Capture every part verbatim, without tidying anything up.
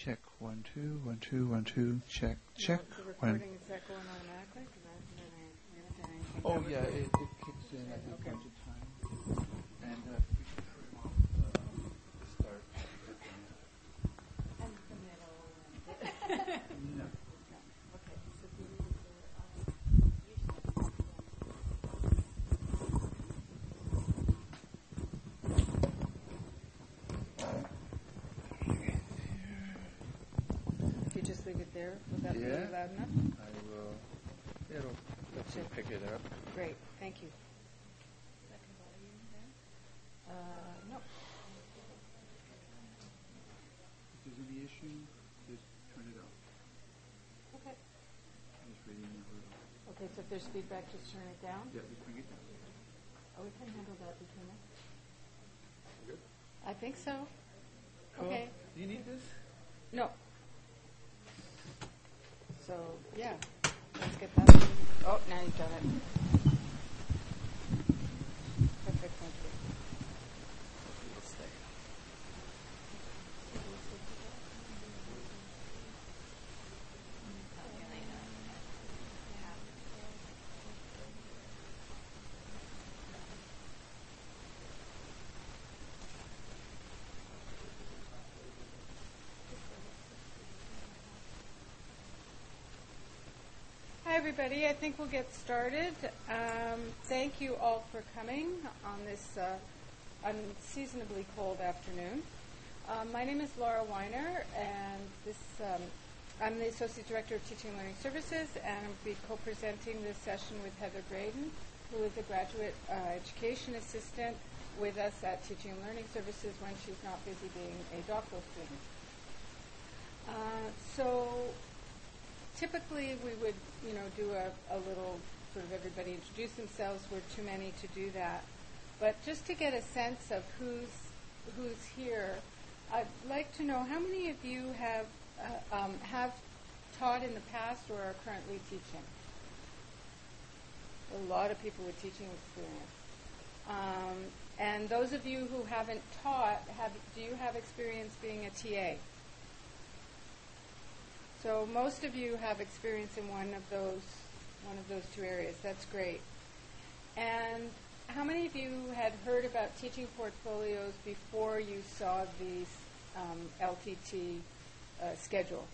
Check one, two, one, two, one, two, check, check. The One. recording, is that going automatically? 'Cause I haven't done any- we haven't done anything. Oh, That yeah, was- it, it kicks in at the Okay. appointed time. And uh, we should trim off uh, the start. And the middle. And No. okay, so do we, uh, usually- If you just leave it there, will that be Yeah. loud enough? I will. It'll. Let's see, pick it up. Great, thank you. Uh, no. If there's any issue, just turn it off. Okay. Just reading it over. Okay, so if there's feedback, just turn it down? Yeah, just bring it down. Oh, we can handle that between us. Good. I think so. Cool. Okay. Do you need this? No. So, yeah, let's get that. Oh, now you've done it. Perfect, thank you. Hi, everybody. I think we'll get started. Um, thank you all for coming on this uh, unseasonably cold afternoon. Um, my name is Laura Weiner, and this um, I'm the Associate Director of Teaching and Learning Services, and I'll be co-presenting this session with Heather Graydon, who is a graduate uh, education assistant with us at Teaching and Learning Services when she's not busy being a doctoral student. Uh, so typically we would, you know, do a, a little sort of everybody introduce themselves. We're too many to do that. But just to get a sense of who's who's here, I'd like to know how many of you have uh, um, have taught in the past or are currently teaching? A lot of people with teaching experience. Um, and those of you who haven't taught, have do you have experience being a T A? So most of you have experience in one of those one of those two areas. That's great. And how many of you had heard about teaching portfolios before you saw the um, L T T uh, schedule?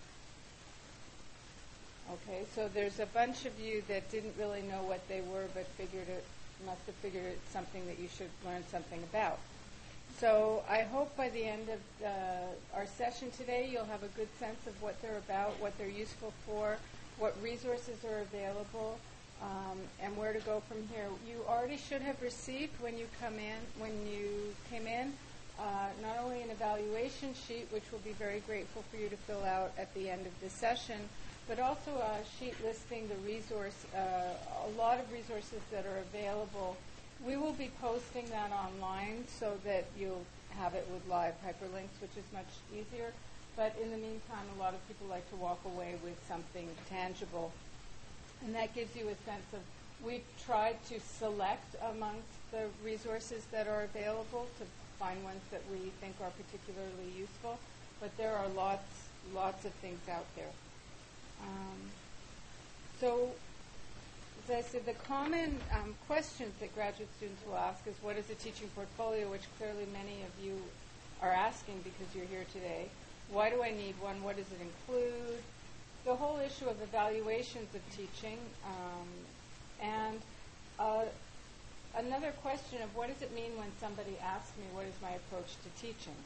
Okay, so there's a bunch of you that didn't really know what they were, but figured it must have figured it's something that you should learn something about. So I hope by the end of uh, our session today, you'll have a good sense of what they're about, what they're useful for, what resources are available, um, and where to go from here. You already should have received when you come in, when you came in, uh, not only an evaluation sheet, which we'll be very grateful for you to fill out at the end of the session, but also a sheet listing the resource, uh, a lot of resources that are available. We will be posting that online so that you'll have it with live hyperlinks, which is much easier. But in the meantime, a lot of people like to walk away with something tangible. And that gives you a sense of, we've tried to select amongst the resources that are available to find ones that we think are particularly useful. But there are lots, lots of things out there. Um, so, as I said, the common um, questions that graduate students will ask is, what is a teaching portfolio, which clearly many of you are asking because you're here today. Why do I need one? What does it include? The whole issue of evaluations of teaching. Um, and uh, another question of, what does it mean when somebody asks me, what is my approach to teaching?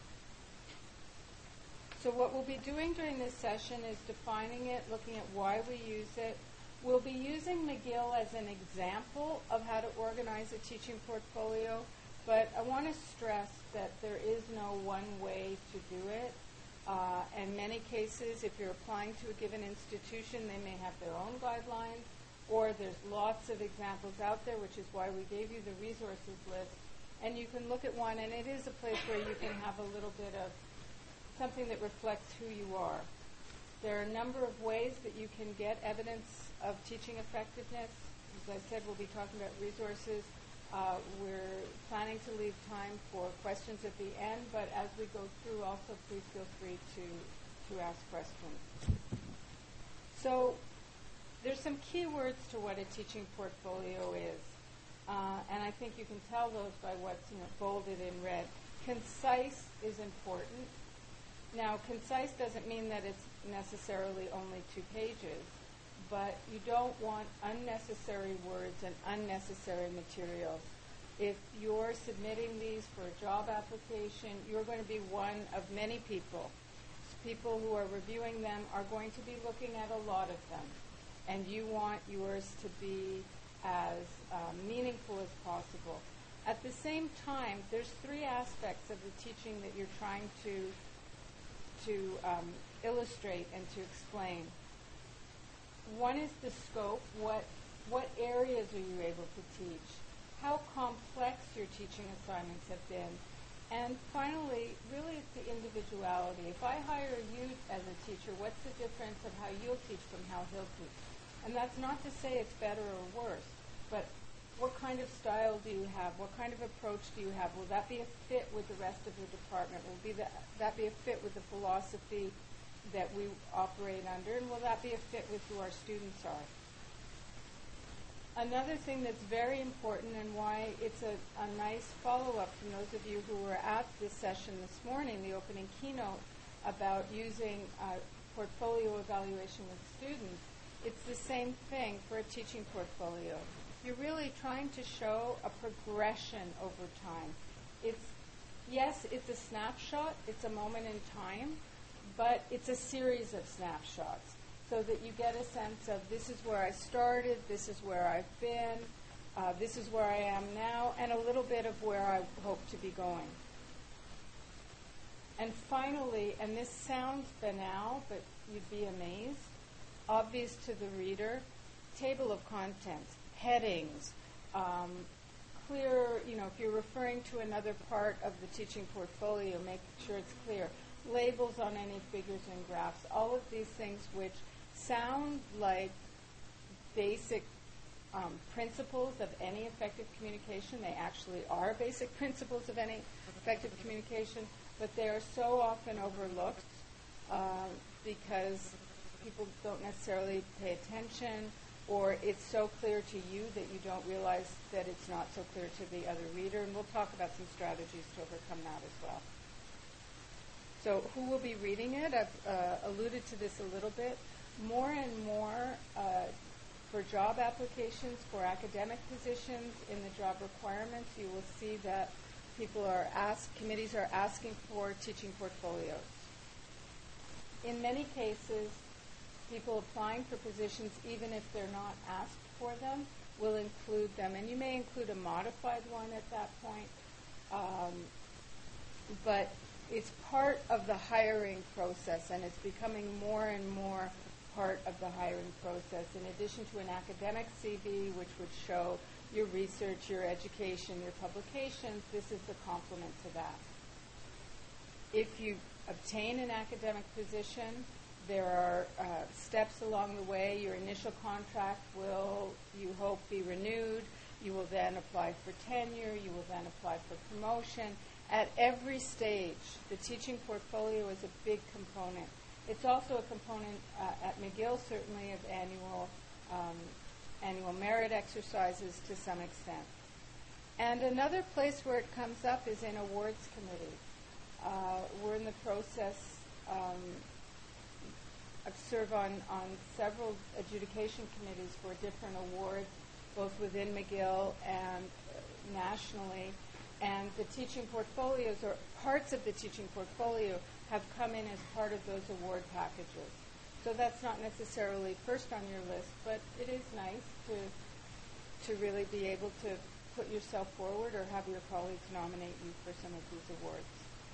So what we'll be doing during this session is defining it, looking at why we use it. We'll be using McGill as an example of how to organize a teaching portfolio, but I want to stress that there is no one way to do it. Uh, in many cases, if you're applying to a given institution, they may have their own guidelines, or there's lots of examples out there, which is why we gave you the resources list. And you can look at one, and it is a place where you can have a little bit of something that reflects who you are. There are a number of ways that you can get evidence of teaching effectiveness. As I said, we'll be talking about resources. Uh, we're planning to leave time for questions at the end, but as we go through, also please feel free to to ask questions. So there's some key words to what a teaching portfolio is. Uh, and I think you can tell those by what's you know, bolded in red. Concise is important. Now, concise doesn't mean that it's necessarily only two pages, but you don't want unnecessary words and unnecessary materials. If you're submitting these for a job application, you're going to be one of many people. People who are reviewing them are going to be looking at a lot of them, and you want yours to be as uh, meaningful as possible. At the same time, there's three aspects of the teaching that you're trying to to um, illustrate and to explain. One is the scope. What what areas are you able to teach? How complex your teaching assignments have been. And finally, really it's the individuality. If I hire you as a teacher, what's the difference of how you'll teach from how he'll teach? And that's not to say it's better or worse, but what kind of style do you have? What kind of approach do you have? Will that be a fit with the rest of the department? Will be that, that be a fit with the philosophy that we operate under? And will that be a fit with who our students are? Another thing that's very important and why it's a, a nice follow-up from those of you who were at this session this morning, the opening keynote, about using uh, portfolio evaluation with students, it's the same thing for a teaching portfolio. You're really trying to show a progression over time. It's, yes, it's a snapshot, it's a moment in time, but it's a series of snapshots, so that you get a sense of this is where I started, this is where I've been, uh, this is where I am now, and a little bit of where I hope to be going. And finally, and this sounds banal, but you'd be amazed, obvious to the reader, table of contents, headings, um, clear, you know, if you're referring to another part of the teaching portfolio, make sure it's clear. Labels on any figures and graphs, all of these things which sound like basic um, principles of any effective communication. They actually are basic principles of any effective communication, but they are so often overlooked uh, because people don't necessarily pay attention, or it's so clear to you that you don't realize that it's not so clear to the other reader. And we'll talk about some strategies to overcome that as well. So who will be reading it? I've uh, alluded to this a little bit. More and more uh, for job applications, for academic positions, in the job requirements, you will see that people are asked, committees are asking for teaching portfolios. In many cases, people applying for positions, even if they're not asked for them, will include them. And you may include a modified one at that point. Um, but it's part of the hiring process, and it's becoming more and more part of the hiring process. In addition to an academic C V, which would show your research, your education, your publications, this is the complement to that. If you obtain an academic position, there are uh, steps along the way. Your initial contract will, you hope, be renewed. You will then apply for tenure. You will then apply for promotion. At every stage, the teaching portfolio is a big component. It's also a component uh, at McGill, certainly, of annual um, annual merit exercises to some extent. And another place where it comes up is in awards committees. Uh, we're in the process. Um, I've served on, on several adjudication committees for different awards, both within McGill and uh, nationally. And the teaching portfolios, or parts of the teaching portfolio, have come in as part of those award packages. So that's not necessarily first on your list, but it is nice to to really be able to put yourself forward or have your colleagues nominate you for some of these awards.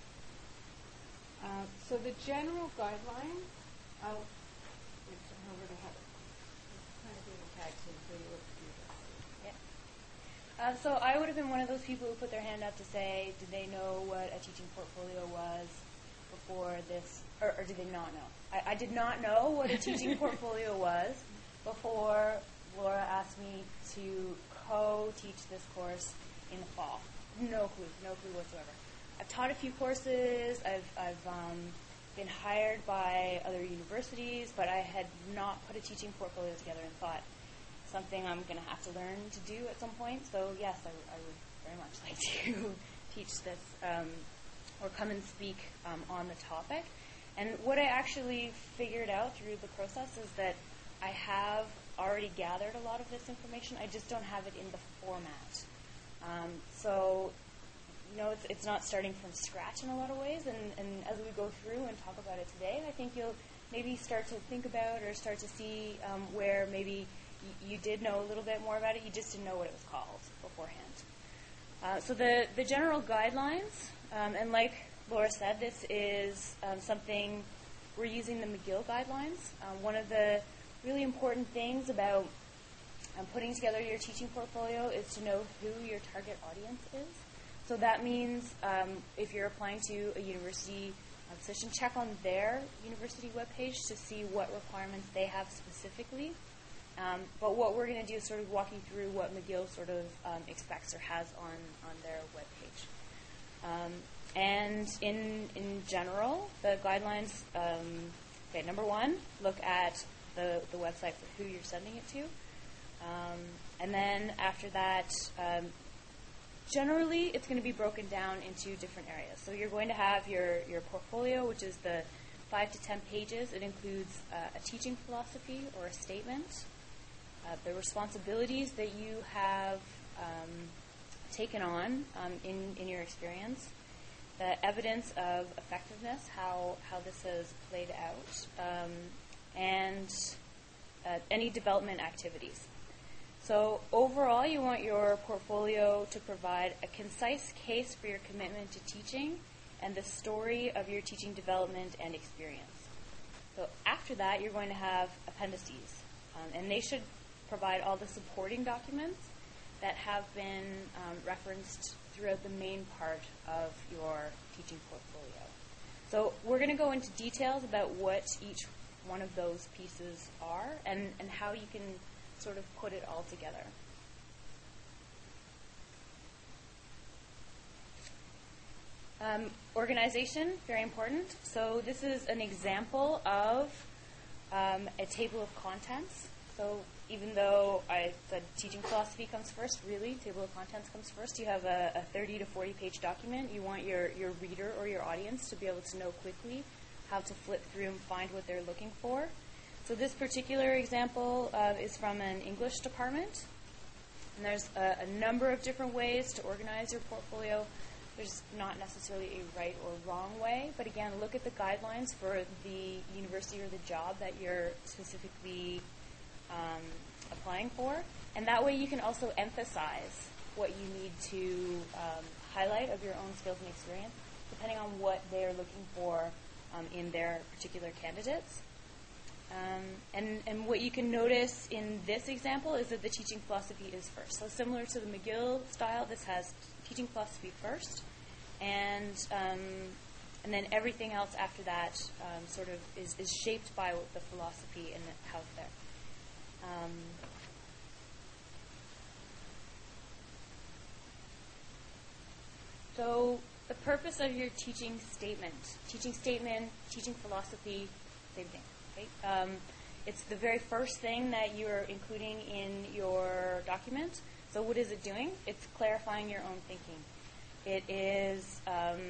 Uh, so the general guidelines, I'll turn over to Heather. Kind of doing a tag team, so you look through this. Yeah. Uh, so I would have been one of those people who put their hand up to say, did they know what a teaching portfolio was before this, or, or did they not know? I, I did not know what a teaching portfolio was before Laura asked me to co-teach this course in the fall. No clue, no clue whatsoever. I've taught a few courses. I've, I've um, been hired by other universities, but I had not put a teaching portfolio together and thought something I'm going to have to learn to do at some point. So yes, I, I would very much like to teach this um, or come and speak um, on the topic. And what I actually figured out through the process is that I have already gathered a lot of this information. I just don't have it in the format. Um, so, you know, it's, it's not starting from scratch in a lot of ways. And, and as we go through and talk about it today, I think you'll maybe start to think about or start to see um, where maybe y- you did know a little bit more about it. You just didn't know what it was called beforehand. Uh, so the, the general guidelines, um, and like Laura said, this is um, something we're using the McGill guidelines. Um, one of the really important things about um, putting together your teaching portfolio is to know who your target audience is. So that means um, if you're applying to a university uh, position, check on their university webpage to see what requirements they have specifically. Um, but what we're going to do is sort of walk you through what McGill sort of um, expects or has on, on their webpage. Um, and in in general, the guidelines, um, okay, number one, look at the, the website for who you're sending it to. Um, and then after that, um, generally, it's going to be broken down into different areas. So you're going to have your, your portfolio, which is the five to ten pages. It includes uh, a teaching philosophy or a statement, uh, the responsibilities that you have um, taken on um, in, in your experience, the evidence of effectiveness, how, how this has played out, um, and uh, any development activities. So overall, you want your portfolio to provide a concise case for your commitment to teaching and the story of your teaching development and experience. So after that, you're going to have appendices, um, and they should provide all the supporting documents that have been um, referenced throughout the main part of your teaching portfolio. So we're going to go into details about what each one of those pieces are and, and how you can sort of put it all together. Um, organization, very important. So this is an example of um, a table of contents. So even though I said teaching philosophy comes first, really, table of contents comes first. You have a, a thirty to forty page document. You want your, your reader or your audience to be able to know quickly how to flip through and find what they're looking for. So this particular example uh, is from an English department. And there's a, a number of different ways to organize your portfolio. There's not necessarily a right or wrong way, but again, look at the guidelines for the university or the job that you're specifically um, applying for. And that way you can also emphasize what you need to um, highlight of your own skills and experience, depending on what they're looking for um, in their particular candidates. Um, and, and what you can notice in this example is that the teaching philosophy is first. So similar to the McGill style, this has teaching philosophy first, and um, and then everything else after that um, sort of is, is shaped by the philosophy and how it's there. Um, so the purpose of your teaching statement, teaching statement, teaching philosophy, same thing. Um, it's the very first thing that you're including in your document. So what is it doing? It's clarifying your own thinking. It is um,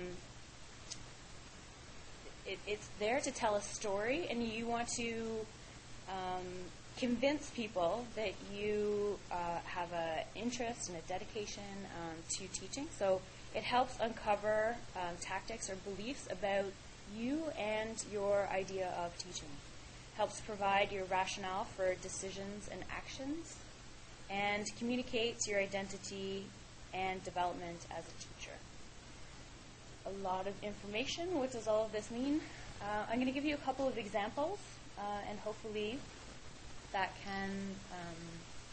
it, it's there to tell a story, and you want to um, convince people that you uh, have an interest and a dedication um, to teaching. So it helps uncover um, tactics or beliefs about you and your idea of teaching. Helps provide your rationale for decisions and actions, and communicates your identity and development as a teacher. A lot of information. What does all of this mean? Uh, I'm going to give you a couple of examples, uh, and hopefully that can um,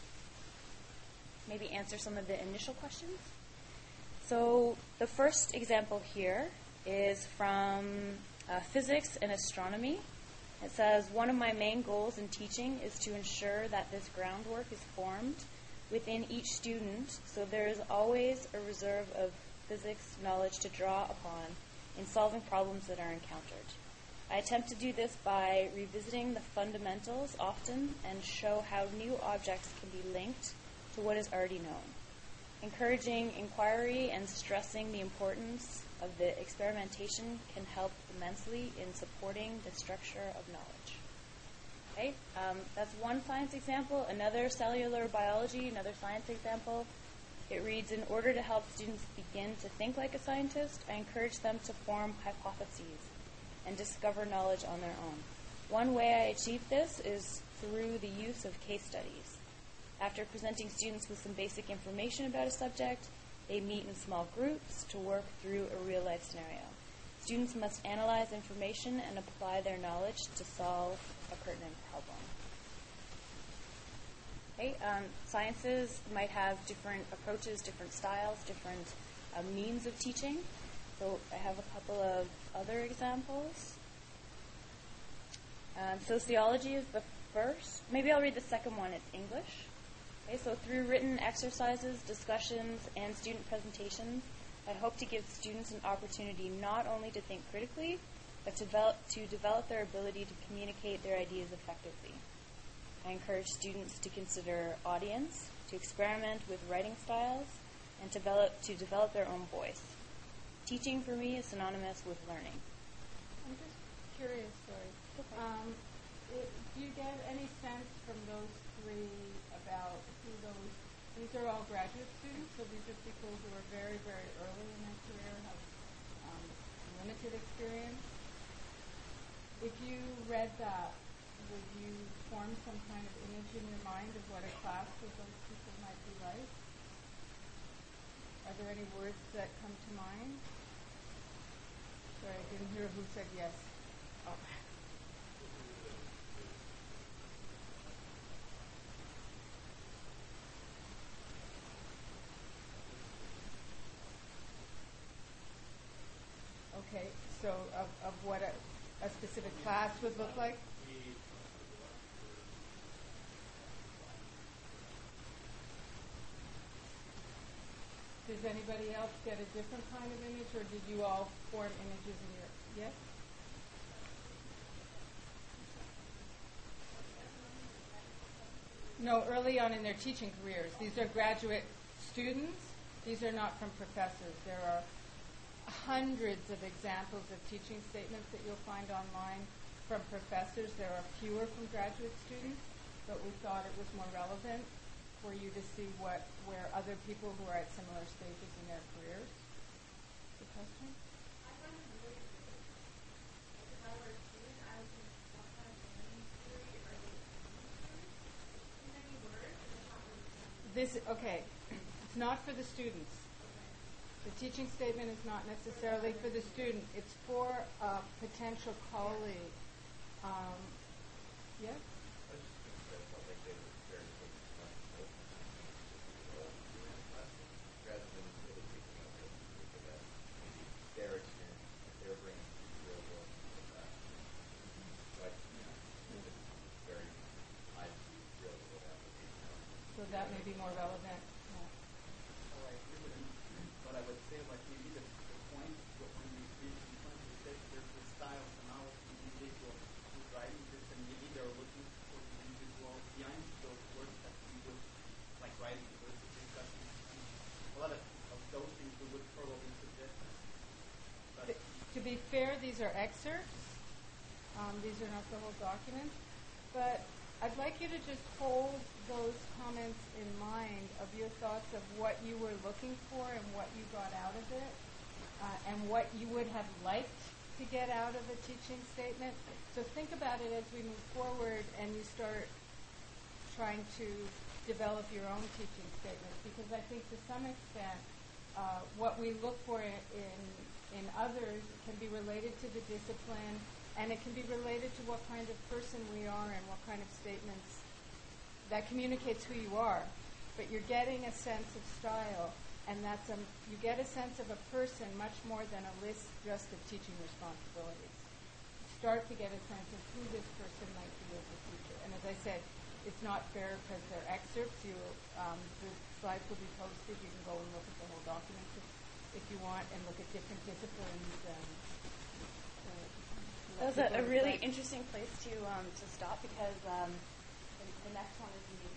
maybe answer some of the initial questions. So the first example here is from uh, physics and astronomy. It says, one of my main goals in teaching is to ensure that this groundwork is formed within each student, so there is always a reserve of physics knowledge to draw upon in solving problems that are encountered. I attempt to do this by revisiting the fundamentals often and show how new objects can be linked to what is already known, encouraging inquiry and stressing the importance of the experimentation can help immensely in supporting the structure of knowledge. Okay, um, that's one science example. Another cellular biology, another science example. It reads, in order to help students begin to think like a scientist, I encourage them to form hypotheses and discover knowledge on their own. One way I achieve this is through the use of case studies. After presenting students with some basic information about a subject, they meet in small groups to work through a real-life scenario. Students must analyze information and apply their knowledge to solve a pertinent problem. Okay, um, sciences might have different approaches, different styles, different uh, means of teaching. So I have a couple of other examples. Um, sociology is the first. Maybe I'll read the second one. It's English. Okay, so through written exercises, discussions, and student presentations, I hope to give students an opportunity not only to think critically, but to develop, to develop their ability to communicate their ideas effectively. I encourage students to consider audience, to experiment with writing styles, and to develop, to develop their own voice. Teaching for me is synonymous with learning. I'm just curious, sorry. Um, it, do you get any sense from those three about who those, these are all graduate students, so these are people who are very, very early in their career, have um, limited experience. If you read that, would you form some kind of image in your mind of what a class of those people might be like? Are there any words that come to mind? Sorry, I didn't hear who said yes. Oh. Okay, so of, of what a, a specific class would look like? Does anybody else get a different kind of image, or did you all form images in your, yes? No, early on in their teaching careers. These are graduate students. These are not from professors. There are hundreds of examples of teaching statements that you'll find online from professors. There are fewer from graduate students, but we thought it was more relevant for you to see what where other people who are at similar stages in their careers. The question? I find it really like if I were a student, I would think, what kind of learning theory are they teaching through? In many words, and it's not really This okay. It's not for the students. The teaching statement is not necessarily for the student. It's for a potential colleague. Um, yes? So that may be more relevant. Yeah. Well, I agree with him. What I would say, like maybe the, the point, what when we reach the point we said there's the style of knowledge of the individual who's writing this, and maybe they're looking for the individual behind those words that we would like writing versus discussing. And a lot of, of those things we would probably suggest. But To be fair, these are excerpts. Um, these are not the whole document. But I'd like you to just hold those comments in mind of your thoughts of what you were looking for and what you got out of it, uh, and what you would have liked to get out of a teaching statement. So think about it as we move forward and you start trying to develop your own teaching statements, because I think to some extent uh, what we look for in, in in others can be related to the discipline, and it can be related to what kind of person we are and what kind of statements that communicates who you are. But you're getting a sense of style, and that's a, you get a sense of a person much more than a list just of teaching responsibilities. Start to get a sense of who this person might be as a teacher. And as I said, it's not fair because they're excerpts. You, um, the slides will be posted. You can go and look at the whole document if, if you want, and look at different disciplines and uh, That was a, a really interesting place to um, to stop because um, the, the next one is me.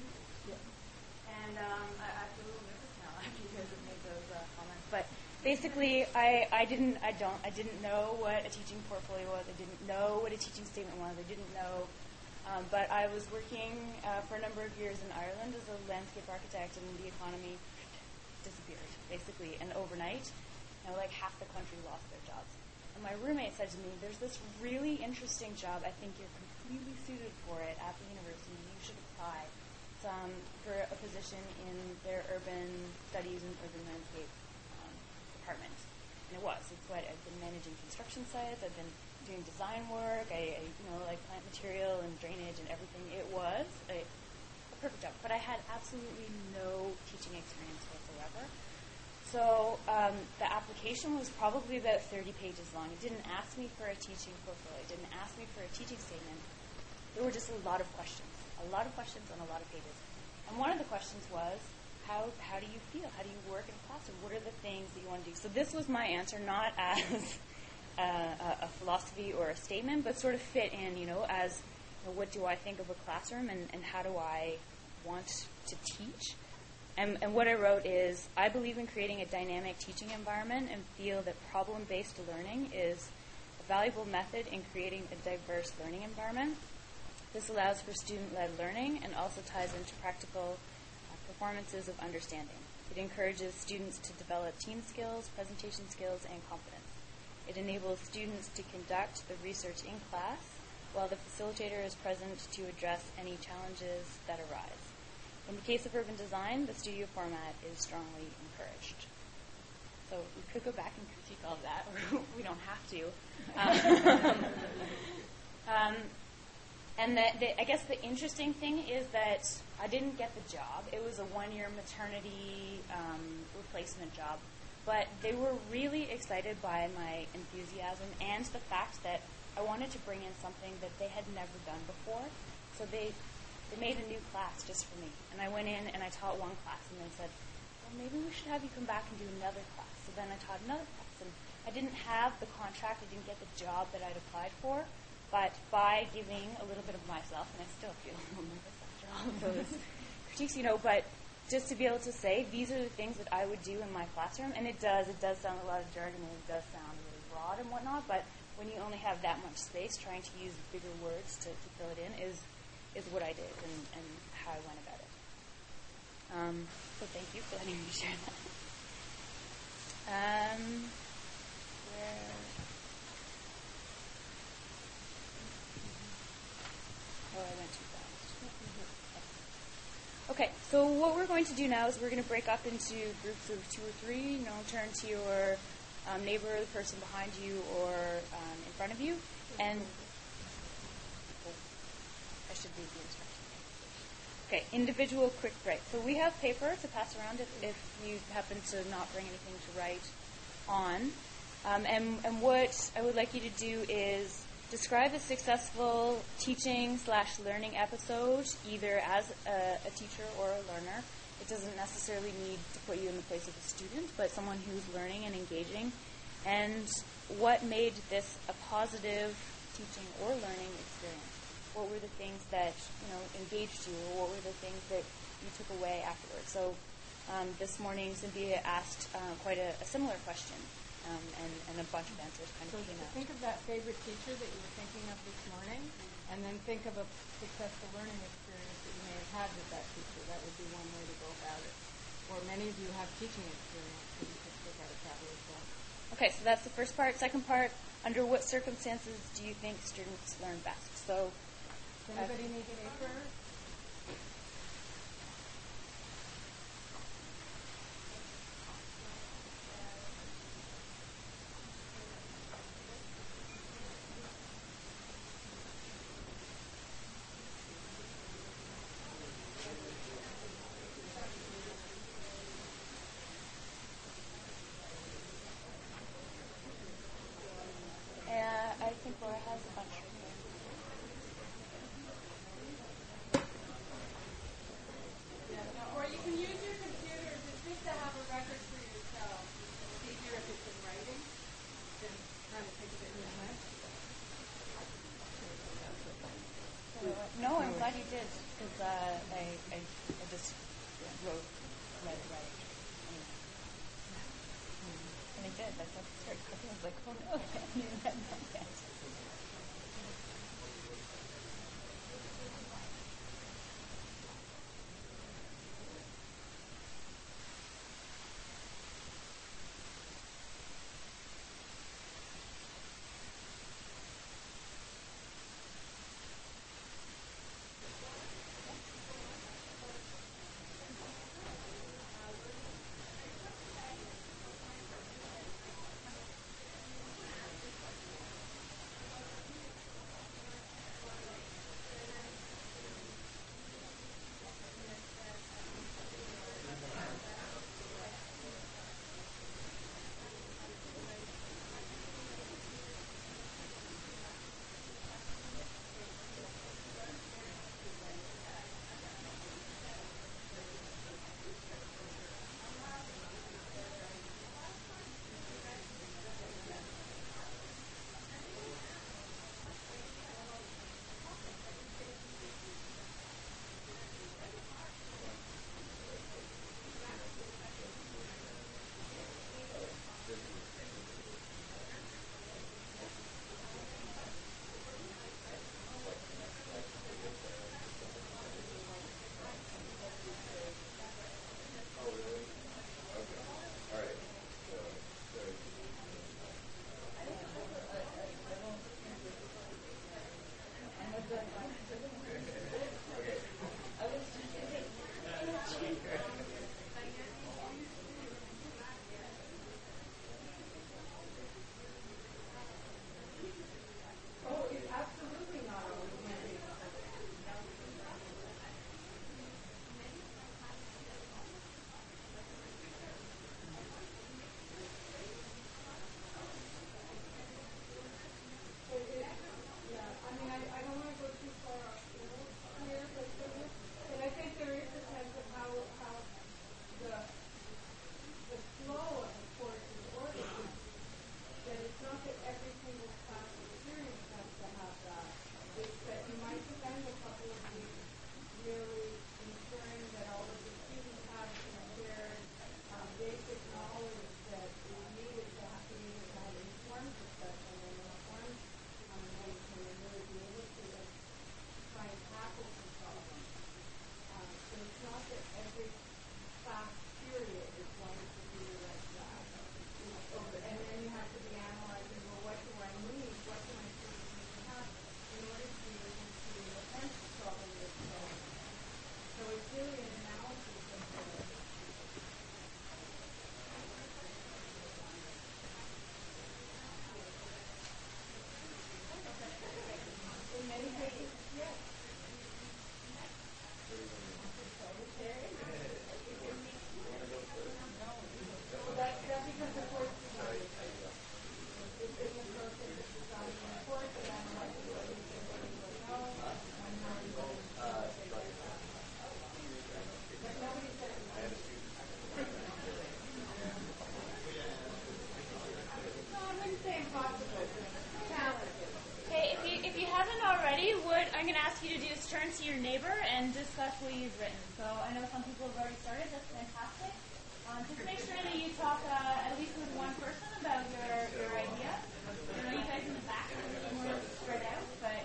And um, I, I feel a little nervous now after you guys have made those uh, comments. But basically, I, I didn't I don't I didn't know what a teaching portfolio was. I didn't know what a teaching statement was. I didn't know. Um, but I was working uh, for a number of years in Ireland as a landscape architect, and the economy disappeared basically. And overnight, you know, like half the country lost their jobs. And my roommate said to me, there's this really interesting job. I think you're completely suited for it at the university. You should apply. It's um, for a position in their urban studies and urban landscape um, department. And it was. It's what I've been managing construction sites. I've been doing design work. I, I you know, like plant material and drainage and everything. It was a, a perfect job. But I had absolutely no teaching experience whatsoever. So um, the application was probably about thirty pages long. It didn't ask me for a teaching portfolio. It didn't ask me for a teaching statement. There were just a lot of questions, a lot of questions on a lot of pages. And one of the questions was, how how do you feel? How do you work in a classroom? What are the things that you want to do? So this was my answer, not as uh, a, a philosophy or a statement, but sort of fit in, you know, as you know, what do I think of a classroom and, and how do I want to teach? And, and what I wrote is, I believe in creating a dynamic teaching environment and feel that problem-based learning is a valuable method in creating a diverse learning environment. This allows for student-led learning and also ties into practical uh, performances of understanding. It encourages students to develop team skills, presentation skills, and confidence. It enables students to conduct the research in class while the facilitator is present to address any challenges that arise. In the case of urban design, the studio format is strongly encouraged. So we could go back and critique all of that, or we don't have to. Um, um, and the, the, I guess the interesting thing is that I didn't get the job. It was a one-year maternity um, replacement job. But they were really excited by my enthusiasm and the fact that I wanted to bring in something that they had never done before. So they... They made a new class just for me. And I went in and I taught one class and they said, well, maybe we should have you come back and do another class. So then I taught another class. And I didn't have the contract. I didn't get the job that I'd applied for. But by giving a little bit of myself, and I still feel a little nervous after all of those critiques, you know, but just to be able to say, these are the things that I would do in my classroom. And it does. It does sound a lot of jargon and it does sound really broad and whatnot. But when you only have that much space, trying to use bigger words to, to fill it in is... is what I did and, and how I went about it. Um, so thank you for letting me share that. Um, where? Oh, I went too fast. Okay, so what we're going to do now is we're going to break up into groups of two or three. You know, turn to your um, neighbor, the person behind you, or um, in front of you, and I should read the instructions. Okay, individual quick break. So we have paper to pass around if, if you happen to not bring anything to write on. Um, and, and what I would like you to do is describe a successful teaching slash learning episode, either as a, a teacher or a learner. It doesn't necessarily need to put you in the place of a student, but someone who's learning and engaging. And what made this a positive teaching or learning experience? What were the things that, you know, engaged you, or what were the things that you took away afterwards? So um, this morning, Cynthia asked uh, quite a, a similar question, um, and, and a bunch of answers kind So of came out. think of that favorite teacher that you were thinking of this morning, and then think of a successful learning experience that you may have had with that teacher. That would be one way to go about it. Or many of you have teaching experience, so you could look at it that way as well. Okay, so that's the first part. Second part, under what circumstances do you think students learn best? So. Does anybody need paper? Uh, I think Laura has a bunch right here. because uh, I, I I just wrote read right. Anyway. And I did. That's what I started cooking. I was like, oh no, I haven't even read that yet. Turn to your neighbor and discuss what you've written. So I know some people have already started. That's fantastic. Um, just make sure that you talk uh, at least with one person about your, your idea. I know you guys in the back are a little more spread out, but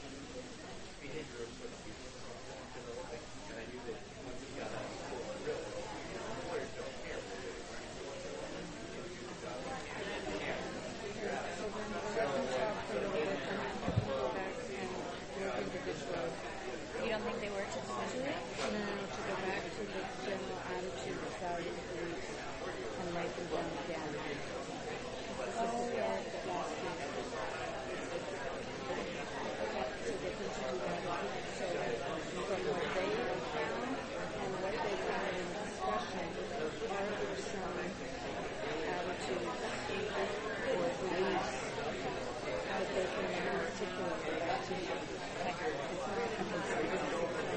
you don't think they worked individually? No, to go back to the general attitude of value beliefs and write them down again. This is the part that last week. So they can do that. So from what they found and what they found in the discussion, are there some attitudes or beliefs that they can now articulate back to you? It's not a consensus.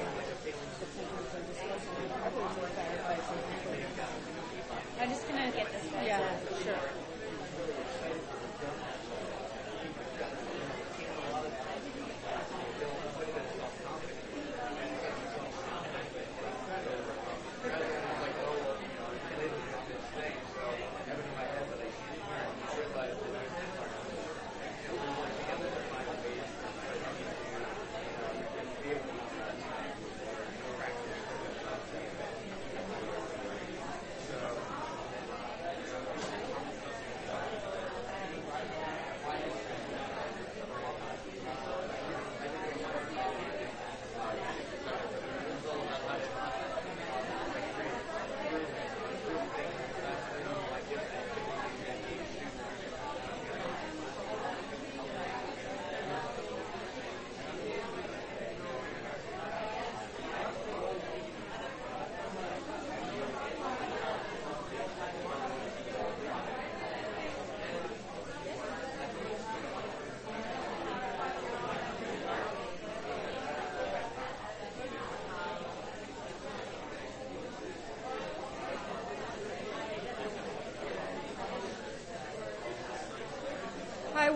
I'm just going to get this guy. Yeah, sure.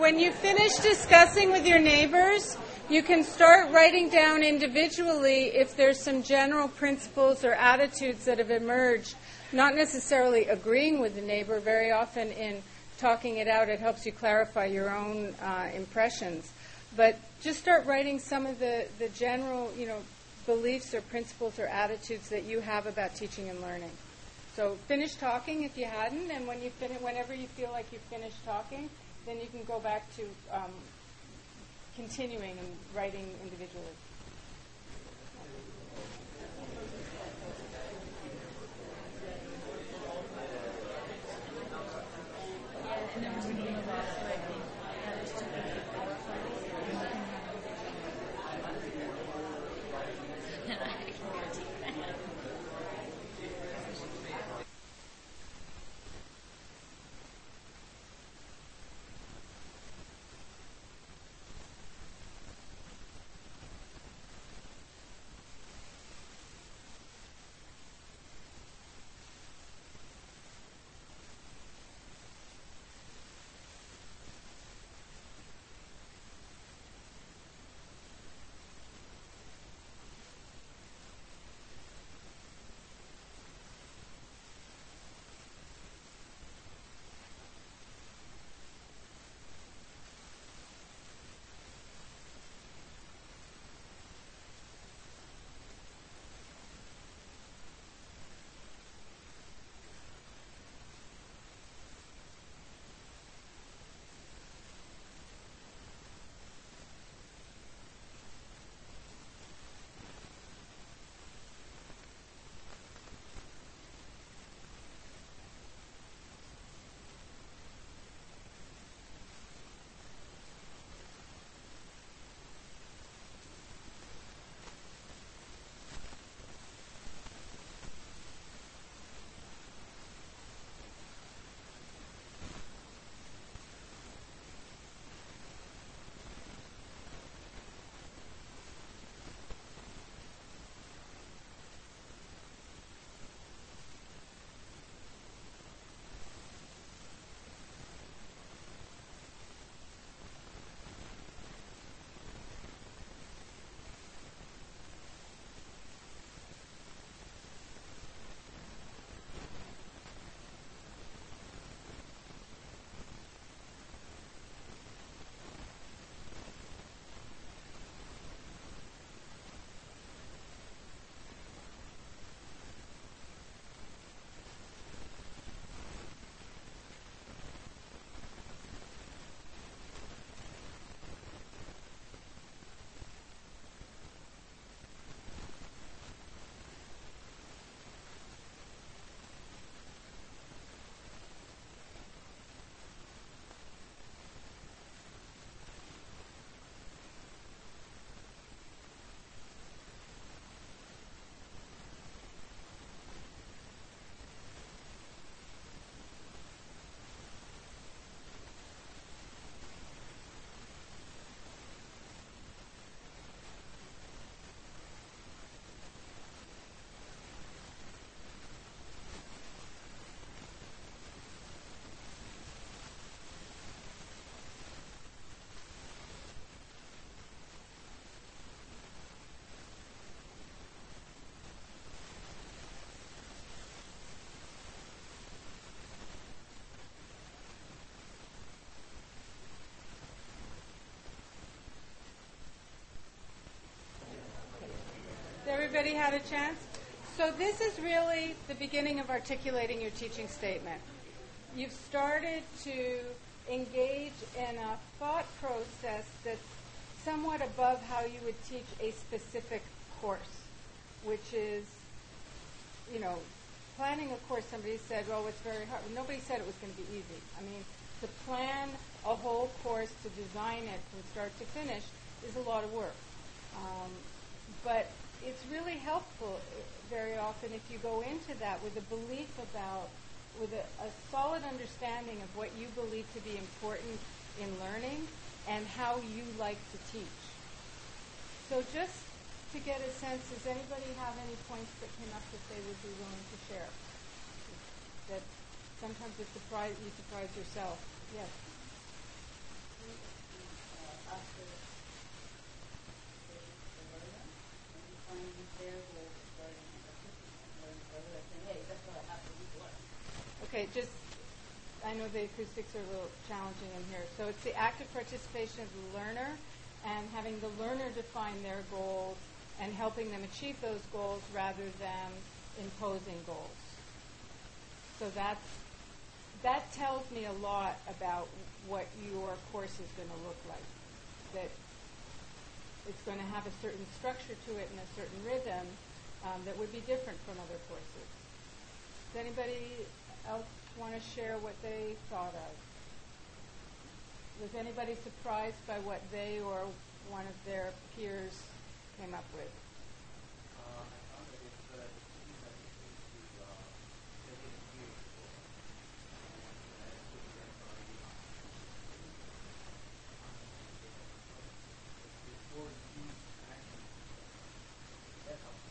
when you finish discussing with your neighbors, you can start writing down individually if there's some general principles or attitudes that have emerged, not necessarily agreeing with the neighbor. Very often in talking it out, it helps you clarify your own uh, impressions. But just start writing some of the, the general, you know, beliefs or principles or attitudes that you have about teaching and learning. So finish talking if you hadn't, and when you fin- whenever you feel like you've finished talking, then you can go back to um, continuing and writing individually. Everybody had a chance? So this is really the beginning of articulating your teaching statement. You've started to engage in a thought process that's somewhat above how you would teach a specific course, which is, you know, planning a course. Somebody said, well, it's very hard. Nobody said it was going to be easy. I mean, to plan a whole course, to design it from start to finish, is a lot of work. Um, but it's really helpful very often if you go into that with a belief about, with a, a solid understanding of what you believe to be important in learning and how you like to teach. So just to get a sense, does anybody have any points that came up that they would be willing to share? That sometimes it surprise, you surprise yourself. Yes. us as the, the learner and defining their goals of learning and participant learning rather than saying, hey, that's what I have to do to learn. Okay, just, I know the acoustics are a little challenging in here. So it's the active participation of the learner and having the learner define their goals and helping them achieve those goals rather than imposing goals. So that's, that tells me a lot about what your course is going to look like. That it's going to have a certain structure to it and a certain rhythm um, that would be different from other courses. Does anybody else want to share what they thought of? Was anybody surprised by what they or one of their peers came up with? Uh, I found that it's uh, the students that seem to uh, they get engaged for it. And uh, that's what parents are already on. Before you actually, that helps.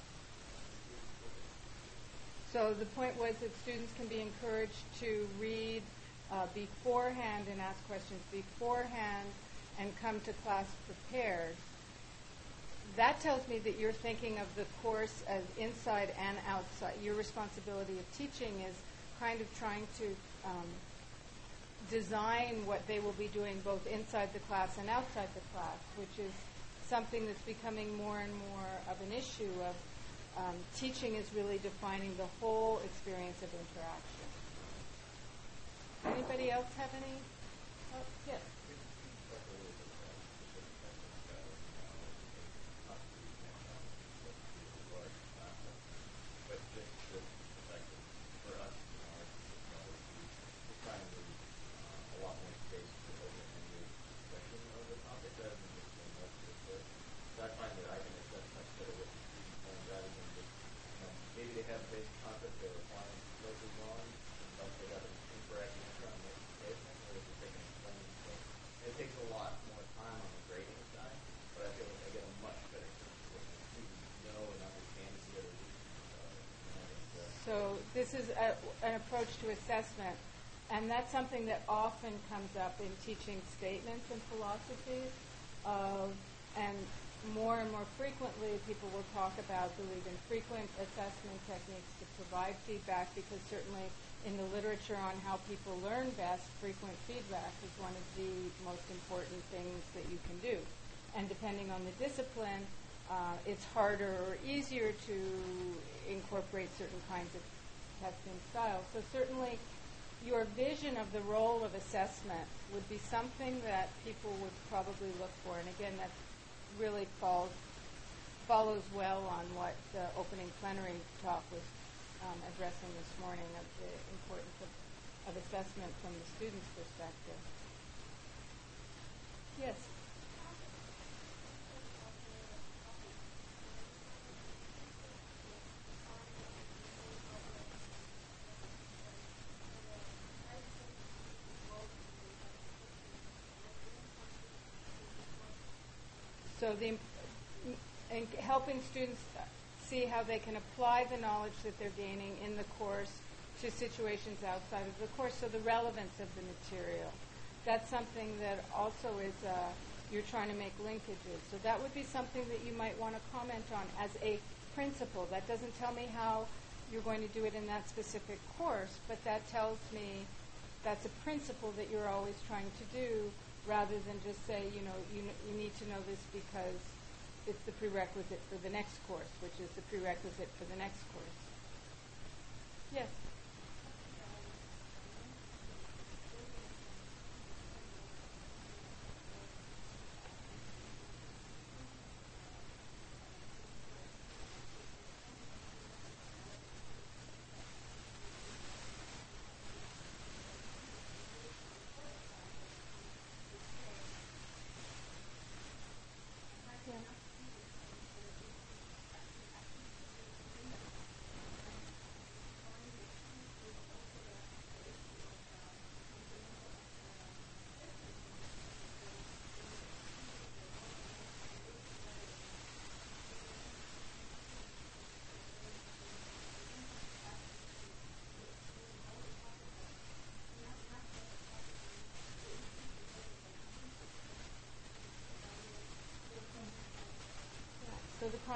So the point was that students can be encouraged to read uh, beforehand and ask questions beforehand and come to class prepared. That tells me that you're thinking of the course as inside and outside. Your responsibility of teaching is kind of trying to um, design what they will be doing both inside the class and outside the class, which is something that's becoming more and more of an issue of um, teaching is really defining the whole experience of interaction. Anybody else have any? Oh, yes. But just the, the fact that for us, you know, our technology, we're trying to leave uh, a lot more space for open-ended discussion of the topic rather than just saying most of the course. So I find that I can assess much better what the students learn rather than just, you know, maybe they have a basic concept they're applying locally on, but they have an incorrect answer on what to say, or if they can explain it. So it takes a lot more time on the grading side, but I feel like I get a much better sense of what the students know and understand the other reasons are. And I think that So this is a, an approach to assessment, and that's something that often comes up in teaching statements and philosophies of, and more and more frequently people will talk about believe in frequent assessment techniques to provide feedback, because certainly in the literature on how people learn best, frequent feedback is one of the most important things that you can do. And depending on the discipline, uh, it's harder or easier to incorporate certain kinds of testing styles. So certainly your vision of the role of assessment would be something that people would probably look for. And again, that really falls, follows well on what the opening plenary talk was um, addressing this morning, of the importance of, of assessment from the student's perspective. Yes? So the in helping students see how they can apply the knowledge that they're gaining in the course to situations outside of the course, so the relevance of the material. That's something that also is, uh, you're trying to make linkages. So that would be something that you might want to comment on as a principle. That doesn't tell me how you're going to do it in that specific course, but that tells me that's a principle that you're always trying to do, rather than just say, you know, you, n- you need to know this because it's the prerequisite for the next course, which is the prerequisite for the next course. Yes?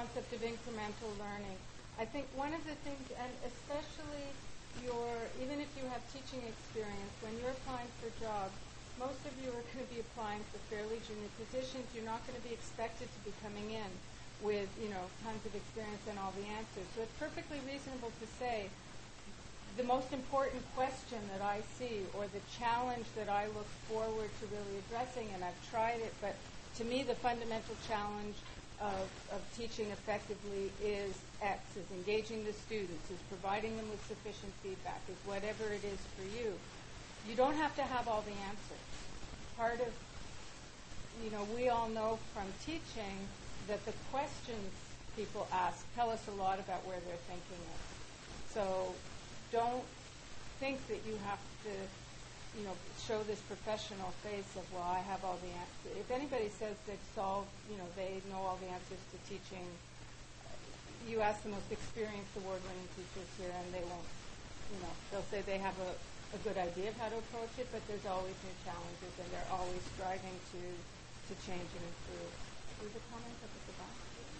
concept of incremental learning. I think one of the things, and especially your, even if you have teaching experience, when you're applying for jobs, most of you are going to be applying for fairly junior positions. You're not going to be expected to be coming in with, you know, tons of experience and all the answers. So it's perfectly reasonable to say the most important question that I see, or the challenge that I look forward to really addressing, and I've tried it, but to me the fundamental challenge of, of teaching effectively is X, is engaging the students, is providing them with sufficient feedback, is whatever it is for you. You don't have to have all the answers. Part of, you know, we all know from teaching that the questions people ask tell us a lot about where their thinking is. So don't think that you have to, you know, show this professional face of, well, I have all the answers. If anybody says they've solved, you know, they know all the answers to teaching, you ask the most experienced award-winning teachers here, and they won't, you know, they'll say they have a, a good idea of how to approach it, but there's always new challenges, and they're always striving to, to change and improve. Is there a comment up at the back?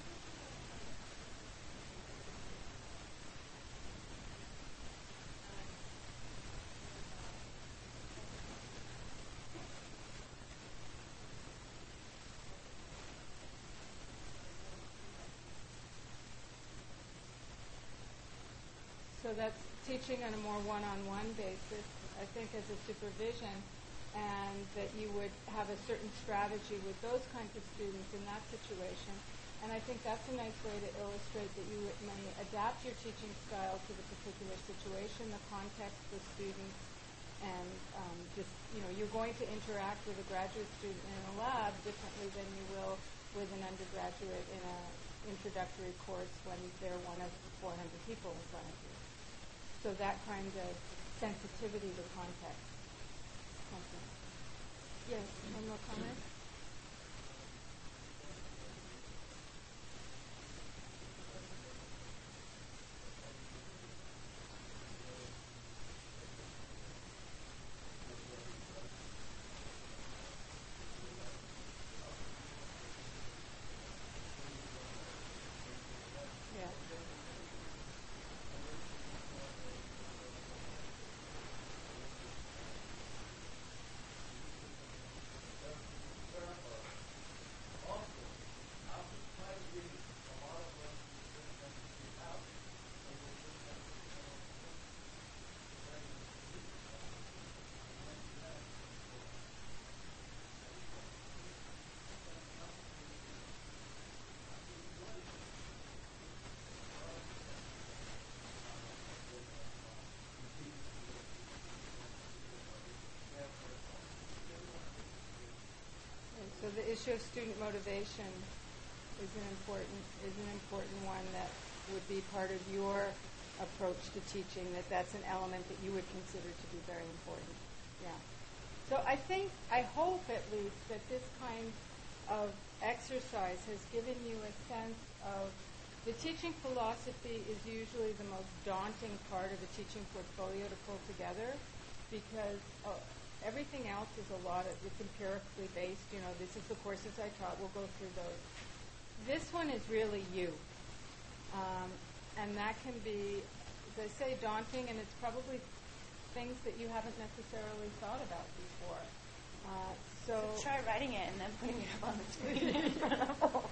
So that's teaching on a more one-on-one basis, I think, as a supervision, and that you would have a certain strategy with those kinds of students in that situation. And I think that's a nice way to illustrate that you would, may adapt your teaching style to the particular situation, the context, the students, and um, just, you know, you're going to interact with a graduate student in a lab differently than you will with an undergraduate in an introductory course when they're one of four hundred people in front of you. So that kind of sensitivity to context. Thank you. Yes, one more comment? Yeah. And so the issue of student motivation is an important is an important one that would be part of your approach to teaching, that that's an element that you would consider to be very important. Yeah. So I think, I hope at least, that this kind of exercise has given you a sense of the teaching philosophy is usually the most daunting part of a teaching portfolio to pull together, because uh, everything else is a lot of, it's empirically based. You know, this is the courses I taught, we'll go through those. This one is really you. Um, and that can be, as I say, daunting, and it's probably things that you haven't necessarily thought about before. Uh, so, So try writing it and then putting it up on the screen in front of all.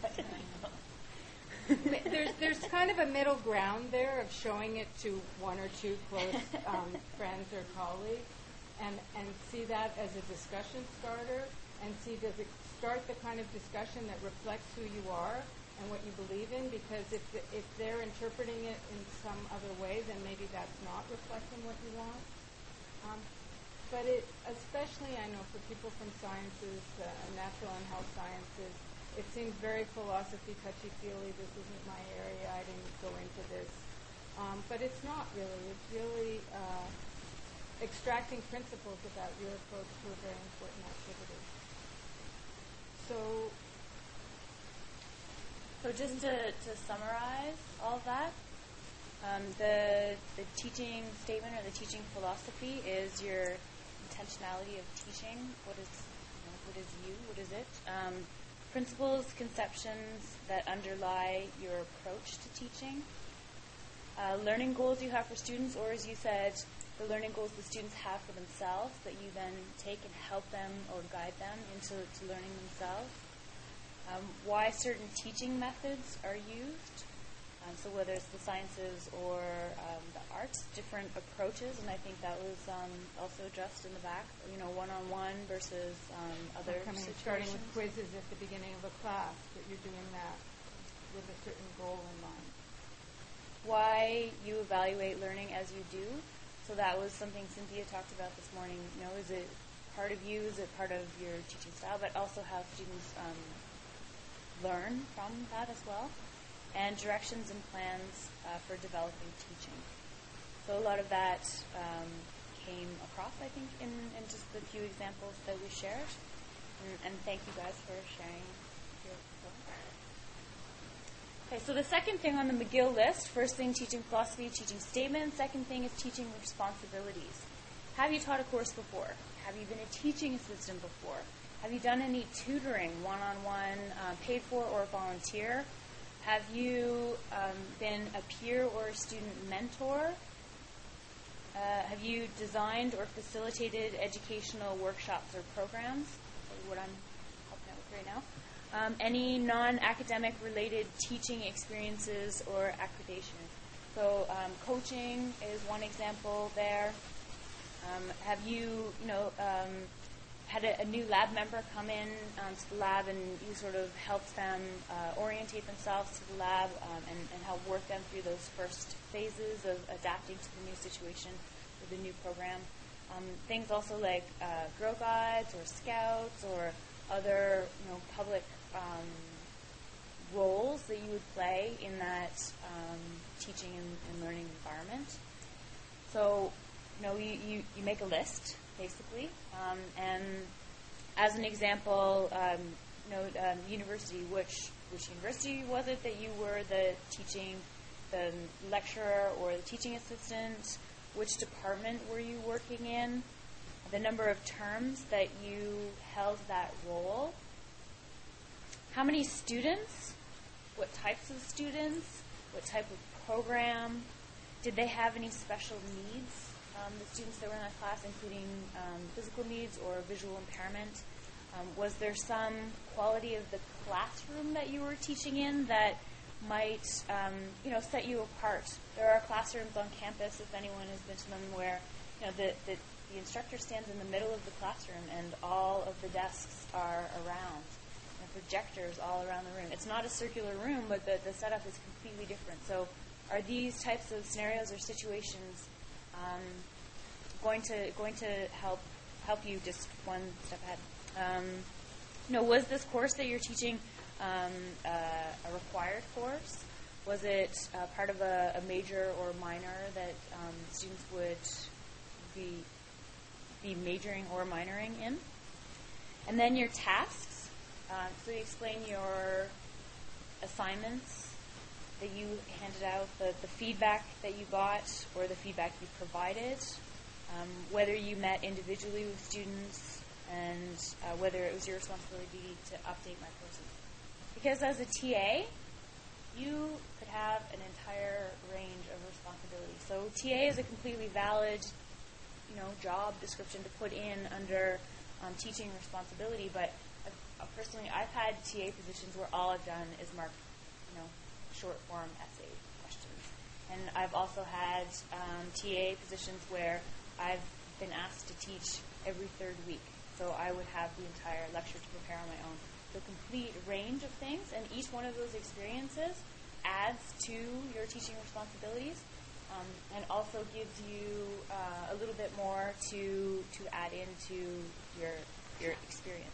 there's there's kind of a middle ground there of showing it to one or two close um, friends or colleagues, and and see that as a discussion starter, and see, does it start the kind of discussion that reflects who you are and what you believe in? Because if the, if they're interpreting it in some other way, then maybe that's not reflecting what you want. Um, but it, especially, I know, for people from sciences, uh, natural and health sciences, it seems very philosophy touchy-feely. This isn't my area. I didn't go into this. Um, but it's not really. It's really uh, extracting principles about your approach to a very important activity. So, So just to, to summarize all of that, um, the the teaching statement or the teaching philosophy is your intentionality of teaching. What is, you know, what is you? What is it? Um, principles, conceptions that underlie your approach to teaching, uh, learning goals you have for students, or as you said, the learning goals the students have for themselves that you then take and help them or guide them into to learning themselves, um, why certain teaching methods are used, um, so whether it's the sciences or um, the arts, different approaches, and I think that was um, also addressed in the back, you know, one-on-one versus um, other Coming, situations. starting with quizzes at the beginning of a class, that you're doing that with a certain goal in mind. Why you evaluate learning as you do. So that was something Cynthia talked about this morning. You know, is it part of you? Is it part of your teaching style? But also how students um, learn from that as well. And directions and plans uh, for developing teaching. So a lot of that um, came across, I think, in, in just the few examples that we shared. And, and thank you guys for sharing your thoughts. Okay, so the second thing on the McGill list, first thing, teaching philosophy, teaching statements. Second thing is teaching responsibilities. Have you taught a course before? Have you been a teaching assistant before? Have you done any tutoring, one-on-one, uh, paid for or volunteer? Have you um, been a peer or a student mentor? Uh, have you designed or facilitated educational workshops or programs? That's what I'm helping out with right now. Um, any non-academic related teaching experiences or accreditation. So um, coaching is one example there. Um, have you, you know, um, had a, a new lab member come in um, to the lab and you sort of helped them uh, orientate themselves to the lab um, and, and help work them through those first phases of adapting to the new situation or the new program. Um, things also like uh, Girl Guides or Scouts or other, you know, public um, roles that you would play in that um, teaching and, and learning environment. So, you know, you, you, you make a list, basically, um, and as an example, um, you know, um, university, which which university was it that you were the teaching, the lecturer or the teaching assistant? Which department were you working in? The number of terms that you held that role. How many students? What types of students? What type of program? Did they have any special needs? Um, the students that were in that class, including um, physical needs or visual impairment. Um, was there some quality of the classroom that you were teaching in that might, um, you know, set you apart? There are classrooms on campus, if anyone has been to them, where, you know, the, the, the instructor stands in the middle of the classroom and all of the desks are around. Projectors all around the room. It's not a circular room, but the, the setup is completely different. So are these types of scenarios or situations um, going to going to help help you just one step ahead? Um, you know, was this course that you're teaching um, uh, a required course? Was it uh, part of a, a major or minor that um, students would be be majoring or minoring in? And then your tasks. Uh, so you explain your assignments that you handed out, the, the feedback that you got or the feedback you provided, um, whether you met individually with students, and uh, whether it was your responsibility to update my courses. Because as a T A, you could have an entire range of responsibilities. So T A is a completely valid, you know, job description to put in under um, teaching responsibility, but Uh, personally, I've had T A positions where all I've done is mark, you know, short form essay questions. And I've also had um, T A positions where I've been asked to teach every third week. So I would have the entire lecture to prepare on my own. The complete range of things, and each one of those experiences adds to your teaching responsibilities, um, and also gives you uh, a little bit more to to add into your your experience.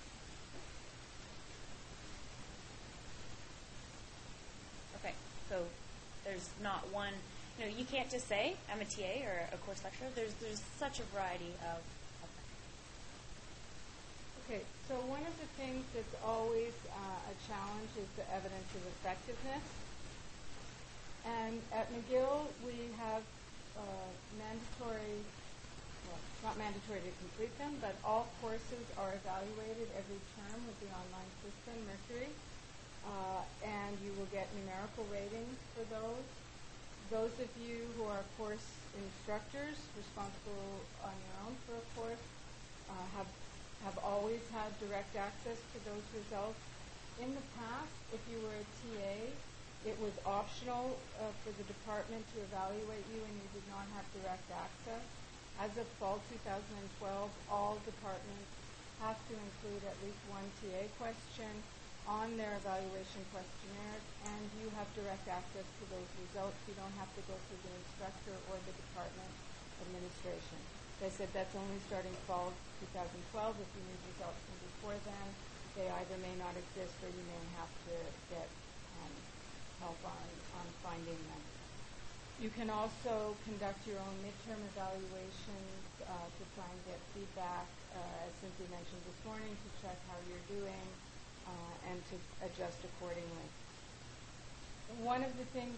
So there's not one, you know, you can't just say, I'm a T A or a course lecturer. There's there's such a variety of, of Okay, so one of the things that's always uh, a challenge is the evidence of effectiveness. And at McGill, we have uh, mandatory, well, not not mandatory to complete them, but all courses are evaluated every term with the online system, Mercury, uh, and you will get numerical ratings for those. Those of you who are course instructors, responsible on your own for a course, uh, have have always had direct access to those results. In the past, if you were a T A, it was optional uh, for the department to evaluate you, and you did not have direct access. As of fall two thousand twelve, all departments have to include at least one T A question on their evaluation questionnaires, and you have direct access to those results. You don't have to go through the instructor or the department administration. They said that's only starting fall two thousand twelve. If you need results from before then, they either may not exist or you may have to get um, help on, on finding them. You can also conduct your own midterm evaluations uh, to try and get feedback, uh, as Cynthia mentioned this morning, to check how you're doing uh, and to adjust accordingly. One of the things,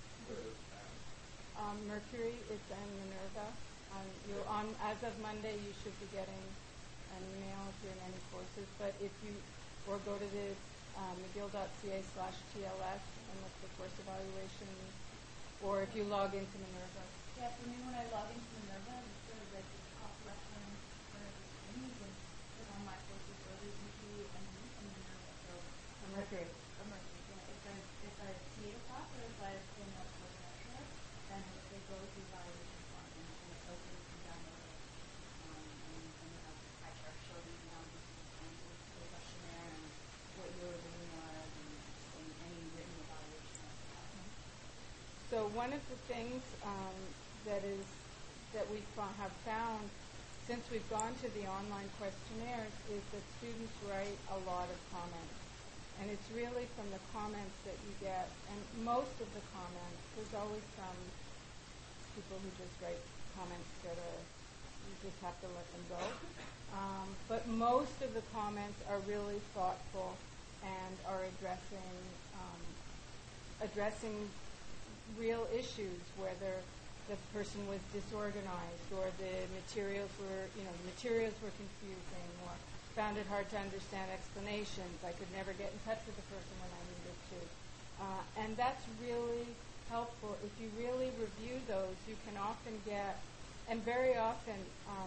um, Mercury is in Minerva. Um, you on as of Monday, you should be getting an email if you're in any courses. But if you or go to the um, mcgill.ca slash TLS and look for course evaluations, or if you log into Minerva. Yeah, for me, when I log into Minerva, it's sort of like the top left-hand corner of the screen. You can click on my courses, or there's usually a link in Minerva. So A Mercury. A Mercury, yeah. If I if I T A the class or if I been a course lecturer, then they go to the evaluation form and, and it's open, you can download it. Um, and, and they have pie chart showing you how this is answers to the questionnaire and what your rating was and, and any written evaluation that you have. So one of the things um, that is that we fo- have found since we've gone to the online questionnaires is that students write a lot of comments. And it's really from the comments that you get, and most of the comments, there's always some people who just write comments that are, you just have to let them go. Um, but most of the comments are really thoughtful and are addressing um, addressing real issues, whether the person was disorganized or the materials were, you know, the materials were confusing or found it hard to understand explanations. I could never get in touch with the person when I needed to. Uh, and that's really helpful. If you really review those, you can often get, and very often, um,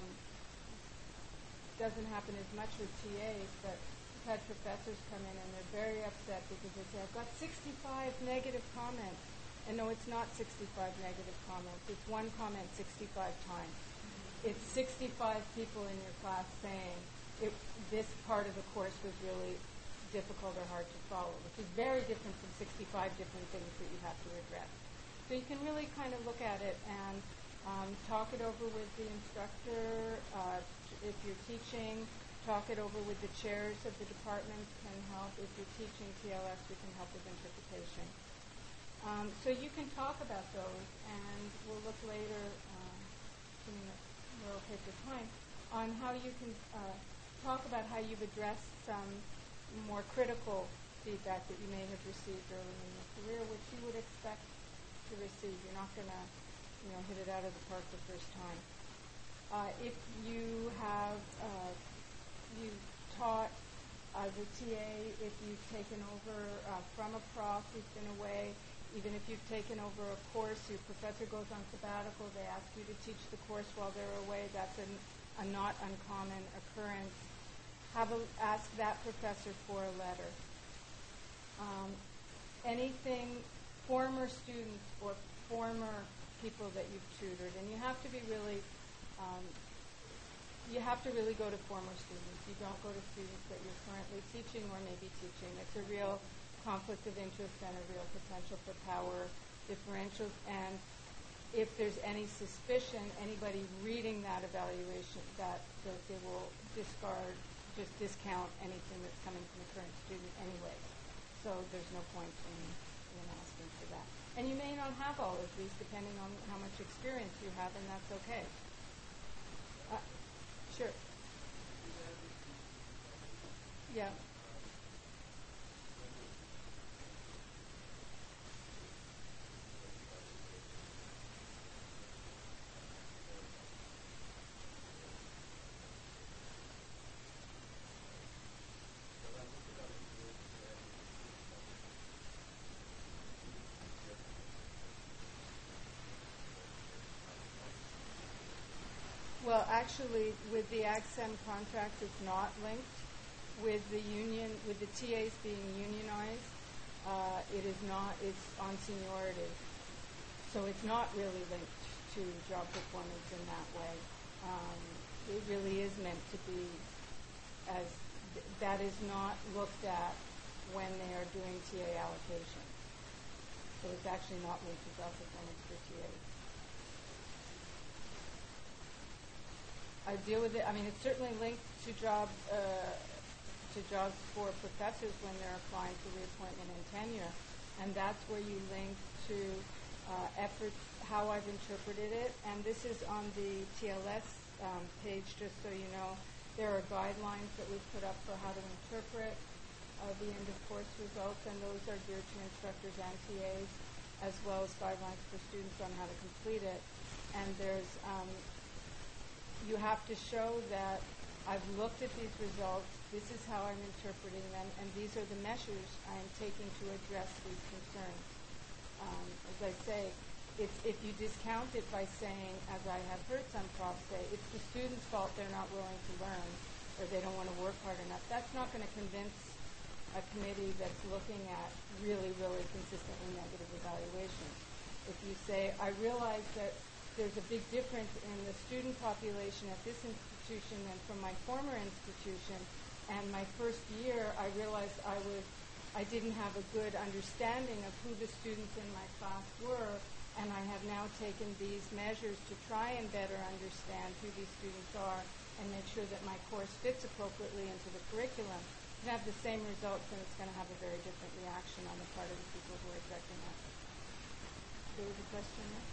doesn't happen as much with T As, but we've had professors come in and they're very upset because they say, I've got sixty-five negative comments. And no, it's not sixty-five negative comments. It's one comment sixty-five times. It's sixty-five people in your class saying it, this part of the course was really difficult or hard to follow, which is very different from sixty-five different things that you have to address. So you can really kind of look at it and um, talk it over with the instructor. Uh, if you're teaching, talk it over with the chairs of the departments can help. If you're teaching T L S, we can help with interpretation. Um, so you can talk about those, and we'll look later, uh, assuming that we're okay for time, on how you can uh, talk about how you've addressed some more critical feedback that you may have received early in your career, which you would expect to receive. You're not going to, you know, hit it out of the park the first time. Uh, if you have uh, you taught as a T A, if you've taken over uh, from a prof who's been away, even if you've taken over a course, your professor goes on sabbatical, they ask you to teach the course while they're away, that's an, a not uncommon occurrence. Have a, ask that professor for a letter. Um, anything, former students or former people that you've tutored, and you have to be really, um, you have to really go to former students. You don't go to students that you're currently teaching or may be teaching. It's a real conflict of interest and a real potential for power differentials. And if there's any suspicion, anybody reading that evaluation, that, that they will discard, just discount anything that's coming from the current student anyway. So there's no point in, in asking for that. And you may not have all of these depending on how much experience you have, and that's okay. Uh, sure. Yeah. Well, actually, with the AgSem contract, it's not linked. With the union, with the T As being unionized, uh, it is not, it's on seniority. So it's not really linked to job performance in that way. Um, it really is meant to be as, th- that is not looked at when they are doing T A allocation. So it's actually not linked to job performance for T As. I deal with it, I mean, it's certainly linked to job, uh, to jobs for professors when they're applying for reappointment and tenure. And that's where you link to uh, efforts, how I've interpreted it. And this is on the T L S um, page, just so you know. There are guidelines that we've put up for how to interpret uh, the end of course results, and those are geared to instructors and T As, as well as guidelines for students on how to complete it. And there's, um, you have to show that I've looked at these results, this is how I'm interpreting them, and these are the measures I am taking to address these concerns. Um, as I say, it's, if you discount it by saying, as I have heard some profs say, it's the student's fault they're not willing to learn or they don't want to work hard enough, that's not going to convince a committee that's looking at really, really consistently negative evaluations. If you say, I realize that there's a big difference in the student population at this institution than from my former institution, and my first year I realized I was, I didn't have a good understanding of who the students in my class were, and I have now taken these measures to try and better understand who these students are and make sure that my course fits appropriately into the curriculum. You can have the same results, and it's going to have a very different reaction on the part of the people who are rejecting that. There was a question there?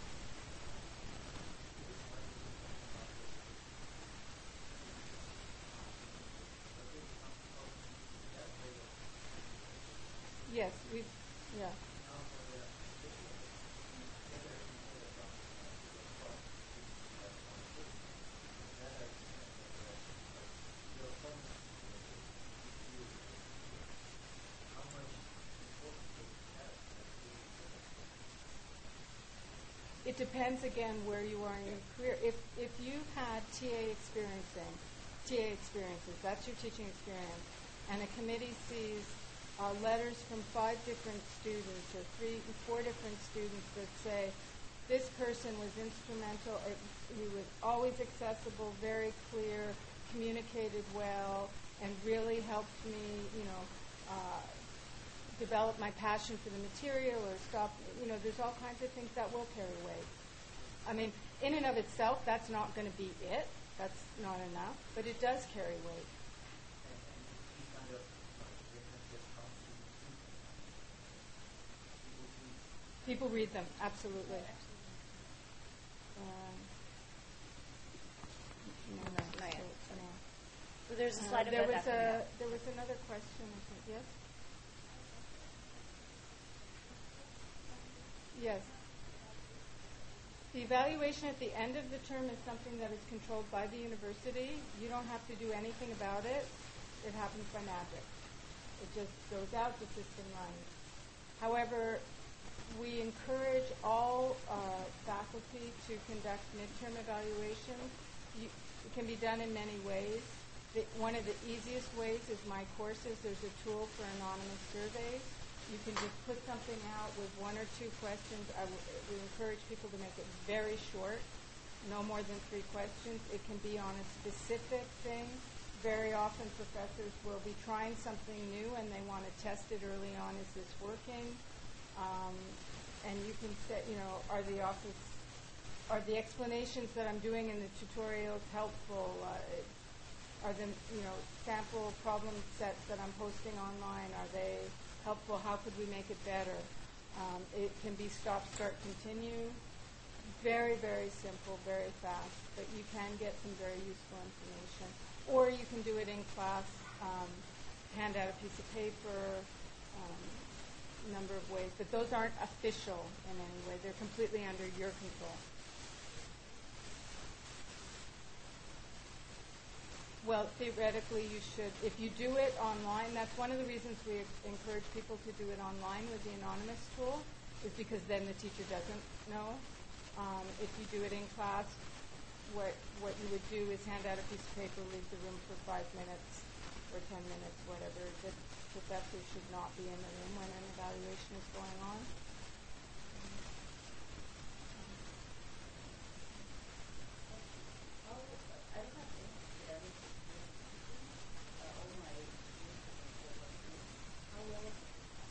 Yes, we've, yeah. It depends, again, where you are in your career. If if you've had T A experiencing, T A experiences, that's your teaching experience, and a committee sees uh, letters from five different students or three, four different students that say, this person was instrumental, uh, he was always accessible, very clear, communicated well, and really helped me, you know, uh, develop my passion for the material or stop, you know, there's all kinds of things that will carry weight. I mean, in and of itself, that's not going to be it. That's not enough, but it does carry weight. People read them, absolutely. Um, no, no, Not yet. so, no. So there's a Uh, slide there about was that coming a up. there was another question, I think. Yes. Yes. The evaluation at the end of the term is something that is controlled by the university. You don't have to do anything about it. It happens by magic. It just goes out, the system runs. However, we encourage all uh, faculty to conduct midterm evaluations. You, it can be done in many ways. The, one of the easiest ways is my courses. There's a tool for anonymous surveys. You can just put something out with one or two questions. I w- we encourage people to make it very short, no more than three questions. It can be on a specific thing. Very often professors will be trying something new and they want to test it early on. Is this working? Um, and you can say, you know, are the office, are the explanations that I'm doing in the tutorials helpful? Uh, are the, you know, sample problem sets that I'm posting online, are they helpful? How could we make it better? Um, it can be stop, start, continue. Very, very simple, very fast, but you can get some very useful information. Or you can do it in class, um, hand out a piece of paper, um, number of ways, but those aren't official in any way. They're completely under your control. Well, theoretically, you should. If you do it online, that's one of the reasons we encourage people to do it online with the anonymous tool, is because then the teacher doesn't know. Um, if you do it in class, what, what you would do is hand out a piece of paper, leave the room for five minutes or ten minutes, whatever. The professor should not be in the room when an evaluation is going on. How, I don't have any experience with teaching. Uh, all my experience has been for working. How well is it?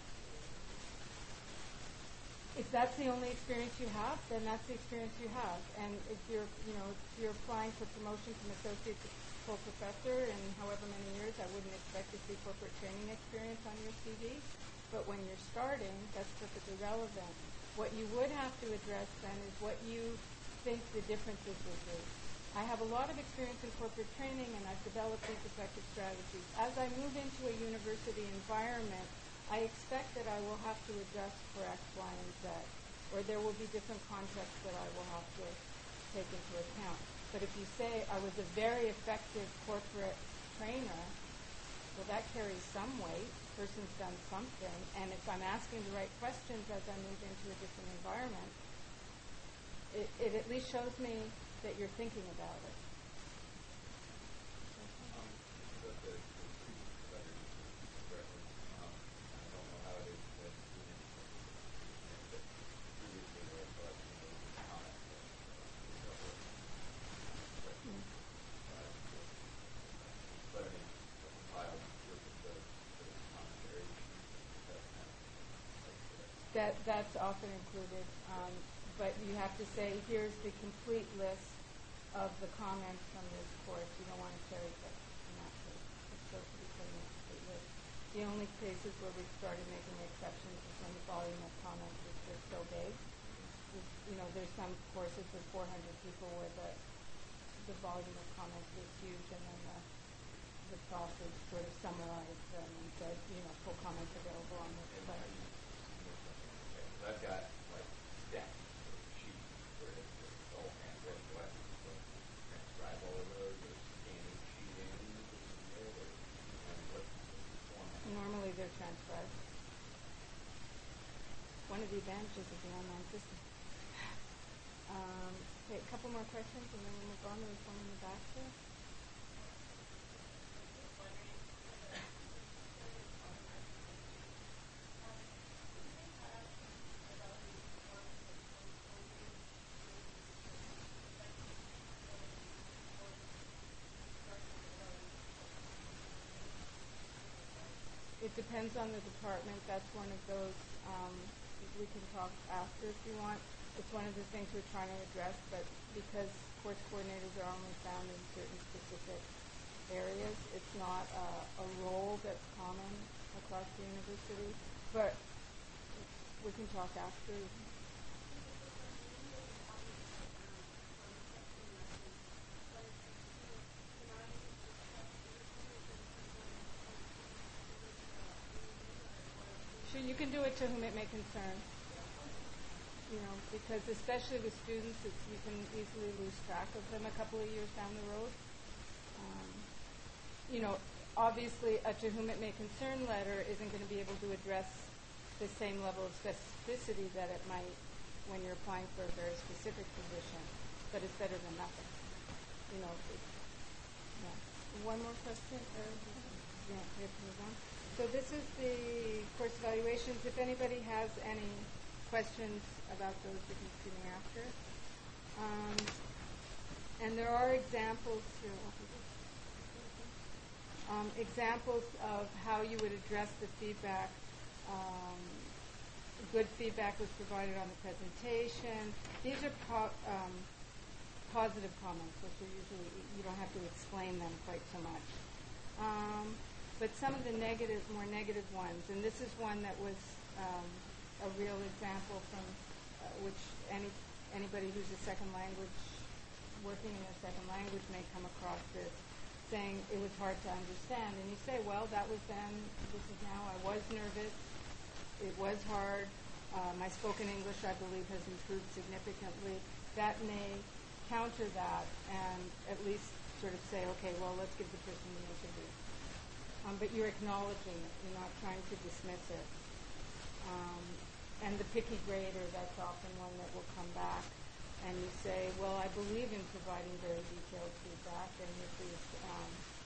If that's the only experience you have, then that's the experience you have. And if you're, you know, if you're applying for promotion from associate to full professor in however many years, I wouldn't expect to see corporate training experience on your C V. But when you're starting, that's perfectly relevant. What you would have to address then is what you think the differences would be. I have a lot of experience in corporate training, and I've developed these effective strategies. As I move into a university environment, I expect that I will have to adjust for X, Y, and Z, or there will be different contexts that I will have to take into account. But if you say I was a very effective corporate trainer, well, that carries some weight. The person's done something, and if I'm asking the right questions as I move into a different environment, it, it at least shows me that you're thinking about it. Um, the, the, the previous letter you referenced, um, I don't know how it is that students, but previously there was, uh, you know, these comments that, uh, that were, but, Mm. uh, but I mean, the compiled with the, the commentary, that kind of, like, the, That that's often included, um, but you have to say, here's the complete list of the comments from this course. You don't want to cherry pick in that case. It's supposed to be put in a complete list. The only cases where we've started making exceptions is when the volume of comments is just so big. It's, you know, there's some courses with four hundred people where the the volume of comments was huge, and then the the prof has sort of summarized them and said, you know, full comments available on this and site. how you submit something like that. 'Cause I've got, like, stacks of sheets where it's, it's all handwritten. Do I have to like, transcribe all of those, or scan each sheet in to submit, or, I mean, what's the format? Normally they're transcribed. One of the advantages of the online system. Um, okay, a couple more questions and then we'll move on. There's one in the back there. It depends on the department. That's one of those, um, we can talk after if you want. It's one of the things we're trying to address, but because course coordinators are only found in certain specific areas, it's not a, a role that's common across the university. But we can talk after. Sure, you can do it to whom it may concern. You know, because especially with students, it's, you can easily lose track of them a couple of years down the road. Um, you know, obviously, a to whom it may concern letter isn't going to be able to address the same level of specificity that it might when you're applying for a very specific position, but it's better than nothing. You know, it, yeah. One more question? Uh, yeah, we have to move on. So this is the course evaluations. If anybody has any questions about those, you can see me after. Um, and there are examples here. Um, examples of how you would address the feedback. Um, good feedback was provided on the presentation. These are po- um, positive comments, which are usually, you don't have to explain them quite so much. Um, but some of the negative, more negative ones, and this is one that was um, a real example from uh, which any anybody who's a second language, working in a second language may come across this, saying it was hard to understand. And you say, well, that was then, this is now, I was nervous, it was hard, uh, my spoken English, I believe, has improved significantly. That may counter that and at least sort of say, okay, well, let's give the person the interview. Um, but you're acknowledging it. You're not trying to dismiss it. Um, and the picky grader, that's often one that will come back. and you say, well, I believe in providing very detailed feedback, and if these, um,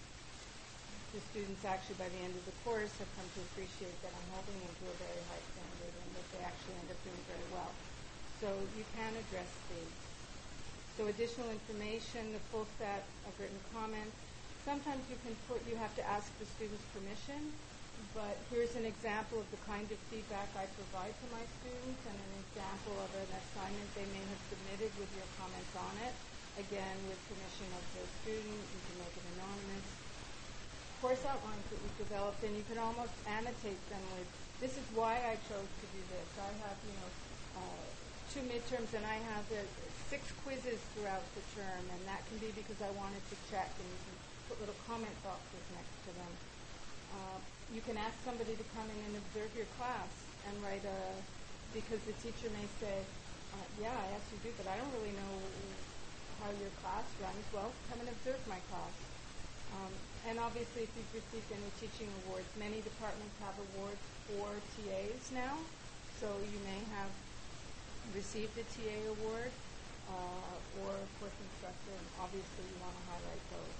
the students actually by the end of the course have come to appreciate that I'm holding them to a very high standard and that they actually end up doing very well. So you can address these. So additional information, the full set of written comments. Sometimes you can put, you have to ask the student's permission, but here's an example of the kind of feedback I provide to my students and an example of an assignment they may have submitted with your comments on it. Again, with permission of the student, you can make it anonymous. Course outlines that we've developed, and you can almost annotate them with, this is why I chose to do this. I have, you know, uh, two midterms, and I have uh, six quizzes throughout the term, and that can be because I wanted to check, and you can put little comment boxes next to them. Uh, you can ask somebody to come in and observe your class and write a, because the teacher may say, uh, yeah, I asked you to do, but I don't really know how your class runs. Well, come and observe my class. Um, and obviously, if you've received any teaching awards, many departments have awards for T As now. So you may have received a T A award uh, or course instructor, and obviously you want to highlight those.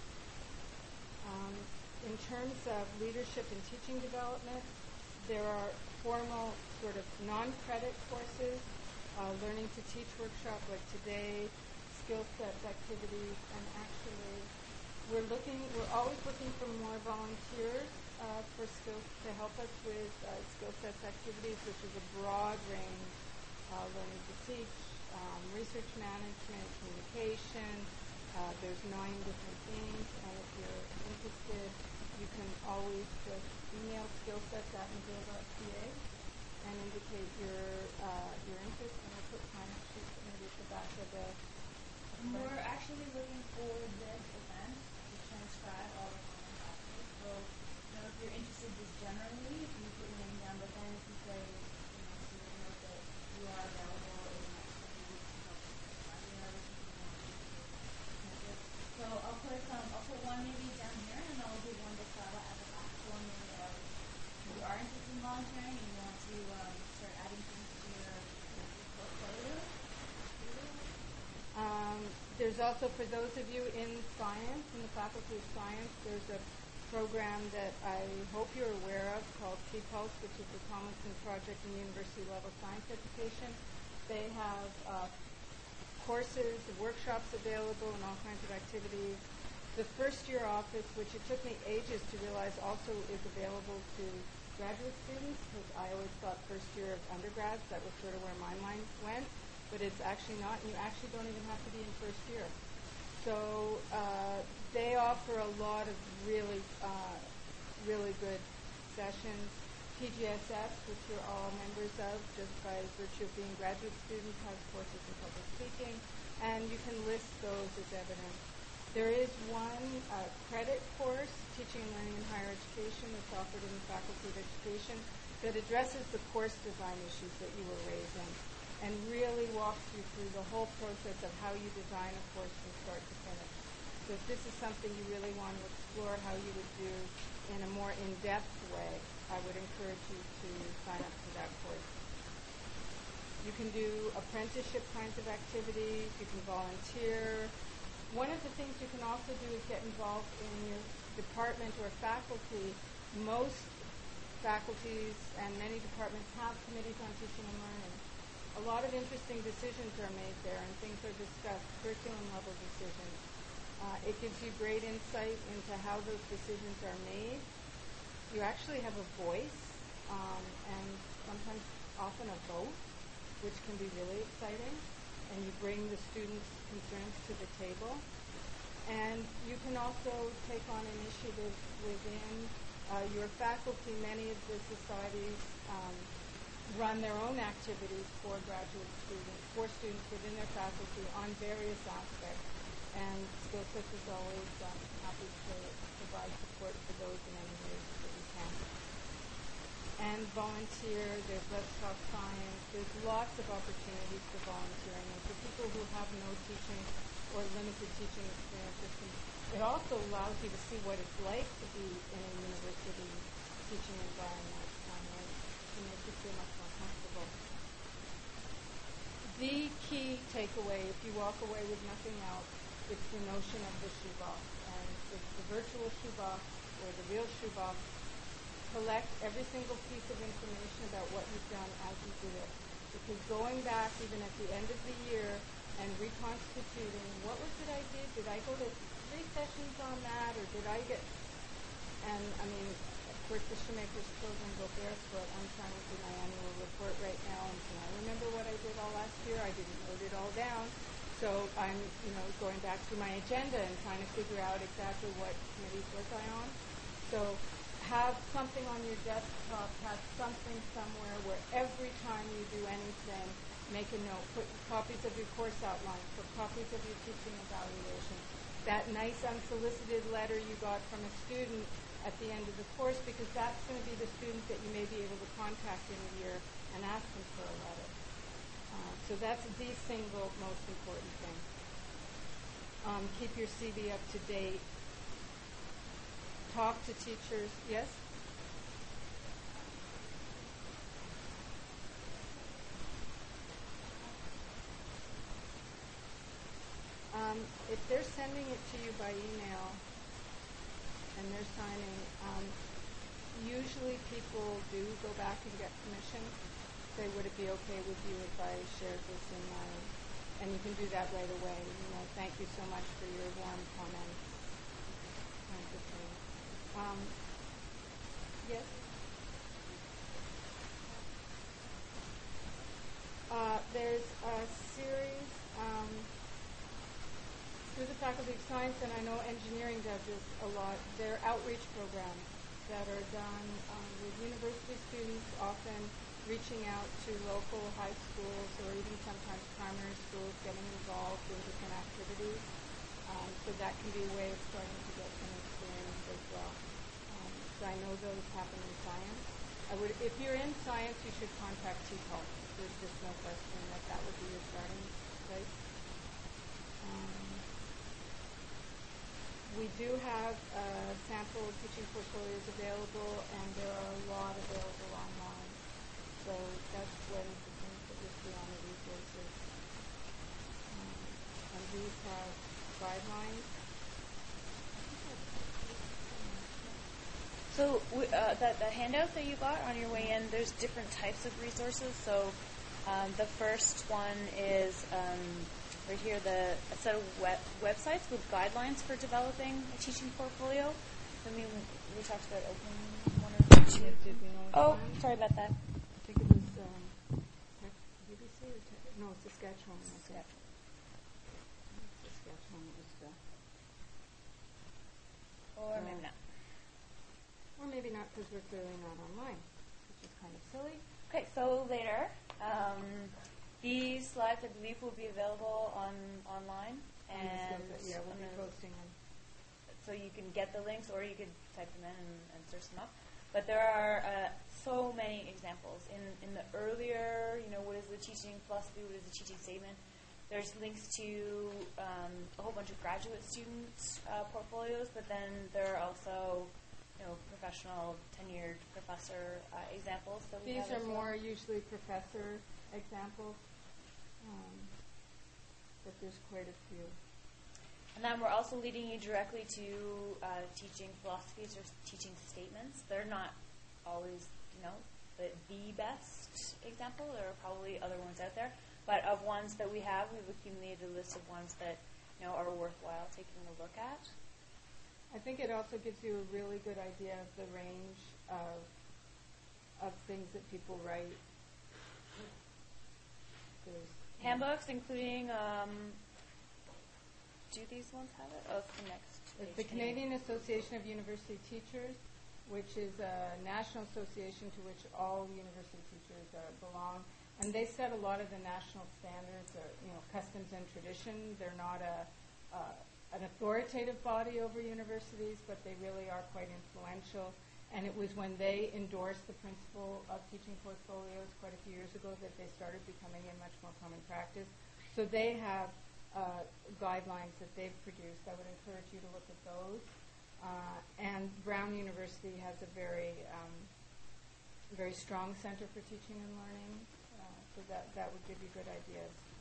Um, in terms of leadership and teaching development, there are formal sort of non-credit courses, uh, learning to teach workshop like today, skill sets activities, and actually we're looking, we're always looking for more volunteers uh, for skills to help us with uh, skill sets activities, which is a broad range, uh, learning to teach, um, research management, communication. Uh, there's nine different themes, and if you're interested, you can always just email skillsets at mcgill dot c a and indicate your uh, your interest, and I'll put time sheets maybe at the back of the. We're actually looking for this event to transcribe all the comments afterwards. So, you know, if you're interested just generally, if you put your name down, but then if you say, you know, so you note that you are available in the next couple of weeks to help transcribe, we are looking for volunteers. So I'll put um, I'll put one maybe down here, and I'll give one to Saba at the back. So when you're there, if you are interested in volunteering and you want to um, start adding things to your, your portfolio. Um, there's also, for those of you in science, in the Faculty of Science, there's a program that I hope you're aware of called T Pulse, which is the Tomlinson Project in University Level Science Education. They have uh, courses, workshops available, and all kinds of activities. The first year office, which it took me ages to realize also is available to graduate students, because I always thought first year of undergrads, that was sort of where my mind went. But it's actually not, and you actually don't even have to be in first year. So uh, they offer a lot of really, uh, really good sessions. P G S S, which you're all members of, just by virtue of being graduate students, has courses in public speaking, and you can list those as evidence. There is one uh, credit course, Teaching and Learning in Higher Education, that's offered in the Faculty of Education, that addresses the course design issues that you were raising, and really walks you through the whole process of how you design a course from start to finish. So if this is something you really want to explore how you would do in a more in-depth way, I would encourage you to sign up for that course. You can do apprenticeship kinds of activities. You can volunteer. One of the things you can also do is get involved in your department or faculty. Most faculties and many departments have committees on teaching and learning. A lot of interesting decisions are made there, and things are discussed, curriculum-level decisions. Uh, it gives you great insight into how those decisions are made. You actually have a voice, um, and sometimes, often a vote, which can be really exciting, and you bring the students' concerns to the table. And you can also take on initiatives within uh, your faculty. Many of the societies um, run their own activities for graduate students, for students within their faculty on various aspects. And Skillsets is always um, happy to provide support for those in any ways that we can. And volunteer, there's Let's Talk Science, there's lots of opportunities for volunteering. And for people who have no teaching or limited teaching experience, it also allows you to see what it's like to be in a university teaching environment. Um, to make you feel much more comfortable. the key takeaway, if you walk away with nothing else, it's the notion of the shoebox. And it's the virtual shoebox or the real shoebox. Collect every single piece of information about what you've done as you do it. Because going back even at the end of the year and reconstituting, what was it I did? Did I go to three sessions on that, or did I get, and I mean, of course the shoemaker's children go barefoot. I'm trying to do my annual report right now, and can I remember what I did all last year? I didn't note it all down. So I'm, you know, going back through my agenda and trying to figure out exactly what committees was I on. So have something on your desktop, have something somewhere where every time you do anything, make a note, put copies of your course outlines, put copies of your teaching evaluation, that nice unsolicited letter you got from a student at the end of the course, because that's going to be the student that you may be able to contact in a year and ask them for a letter. Uh, so that's the single most important thing. Um, keep your C V up to date. Talk to teachers. Yes? Um, if they're sending it to you by email and they're signing, um, usually people do go back and get permission. Say, would it be okay with you if I shared this in my, and you can do that right away. You know, thank you so much for your warm comments. Kind of thing. Um, yes? Uh, there's a series um, through the Faculty of Science, and I know engineering does this a lot. There are outreach programs that are done um, with university students, often reaching out to local high schools or even sometimes primary schools, getting involved in different activities. Um, so that can be a way of starting to get some experience as well. Um, so I know those happen in science. I would, if you're in science, you should contact T C O L. There's just no question that that would be your starting place. Um, we do have uh, sample teaching portfolios available, and there are a lot available online. So that's one of the things that you see on the resources. Um, and these have guidelines. So w- uh, that the handout that you got on your way in, there's different types of resources. So um, the first one is um, right here, the a set of web- websites with guidelines for developing a teaching portfolio. I mean, we talked about opening one or two. Did we know which Oh, one? sorry about that. I think it was um, B B C or te- no, Saskatchewan. I think. Saskatchewan was the, Or Uh, maybe not. or maybe not because we're clearly not online, which is kind of silly. Okay, so later, um, these slides, I believe, will be available on online, On the and skills that- yeah, we'll on be the- posting them. so you can get the links, or you could type them in and, and search them up. But there are uh, so many examples in in the earlier, you know, what is the teaching philosophy, what is the teaching statement. There's links to um, a whole bunch of graduate students' uh, portfolios, but then there are also, you know, professional, tenured professor uh, examples that we These have are as well. more usually professor examples, um, but there's quite a few. And then we're also leading you directly to uh, teaching philosophies or teaching statements. They're not always, you know, the, the best example. There are probably other ones out there. But of ones that we have, we've accumulated a list of ones that, you know, are worthwhile taking a look at. I think it also gives you a really good idea of the range of of things that people write. There's Handbooks, including, um, do these ones have it? Oh, it's the next It's page. the Canadian Association of University Teachers, which is a national association to which all university teachers uh, belong. And they set a lot of the national standards, or, you know, customs and tradition. They're not a uh, an authoritative body over universities, but they really are quite influential. And it was when they endorsed the principle of teaching portfolios quite a few years ago that they started becoming a much more common practice. So they have uh, guidelines that they've produced. I would encourage you to look at those. Uh, and Brown University has a very, um, very strong center for teaching and learning. Uh, so that, that would give you good ideas.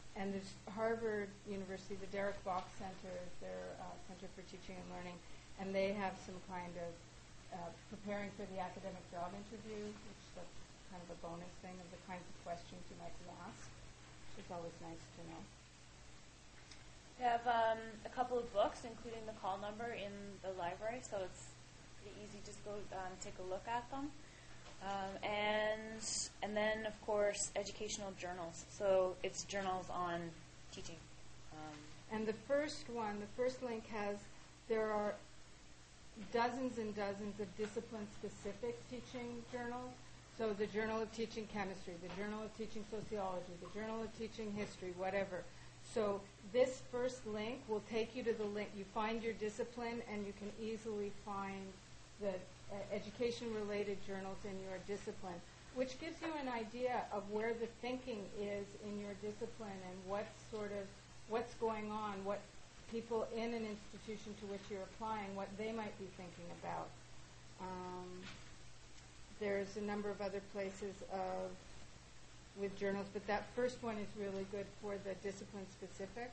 and there's Harvard University, the Derek Bach Center is their uh, Center for Teaching and Learning, and they have some kind of uh, preparing for the academic job interview, which that's kind of a bonus thing of the kinds of questions you might be asked, which is always nice to know. We have um, a couple of books, including the call number, in the library, so it's pretty easy. Just go um, take a look at them. Um, and and then, of course, educational journals. So it's journals on teaching. Um, And the first one, the first link has, there are dozens and dozens of discipline-specific teaching journals. So the Journal of Teaching Chemistry, the Journal of Teaching Sociology, the Journal of Teaching History, whatever. So this first link will take you to the link. You find your discipline, and you can easily find the uh, education-related journals in your discipline, which gives you an idea of where the thinking is in your discipline and what sort of, what's going on, what people in an institution to which you're applying, what they might be thinking about. Um, there's a number of other places of with journals, but that first one is really good for the discipline specific.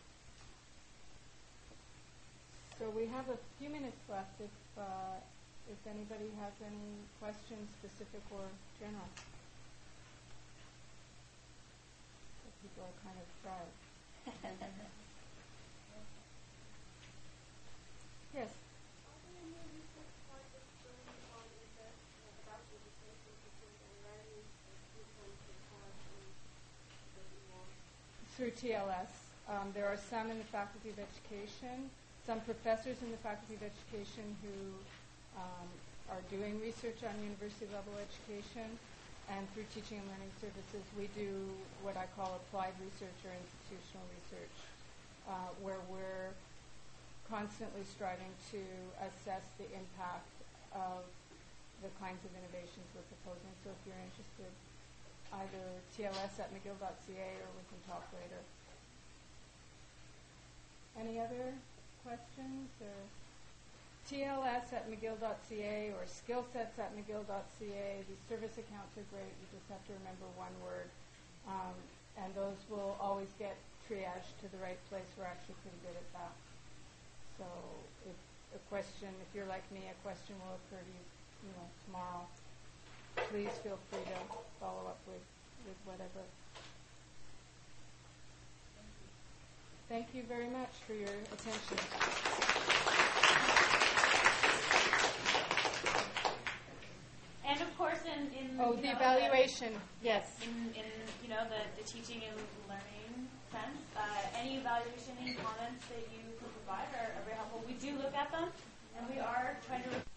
So we have a few minutes left if uh, if anybody has any questions, specific or general. So people are kind of proud. Yes. Through T L S. Um, there are some in the Faculty of Education, some professors in the Faculty of Education who um, are doing research on university-level education, and through Teaching and Learning Services, we do what I call applied research or institutional research, uh, where we're constantly striving to assess the impact of the kinds of innovations we're proposing. So if you're interested, either T L S at McGill dot C A or we can talk later. Any other questions? Or T L S at McGill dot C A or skillsets at McGill dot C A. These service accounts are great. You just have to remember one word. Um, and those will always get triaged to the right place. We're actually pretty good at that. So if a question, if you're like me, a question will occur to you, you know, tomorrow. Please feel free to follow up with, with whatever. Thank you very much for your attention. and of course, in, in Oh, you the know, evaluation. Yes. In, in you know the, the teaching and learning sense, uh, any evaluation, any comments that you can provide are, are very helpful. We do look at them, and we are trying to.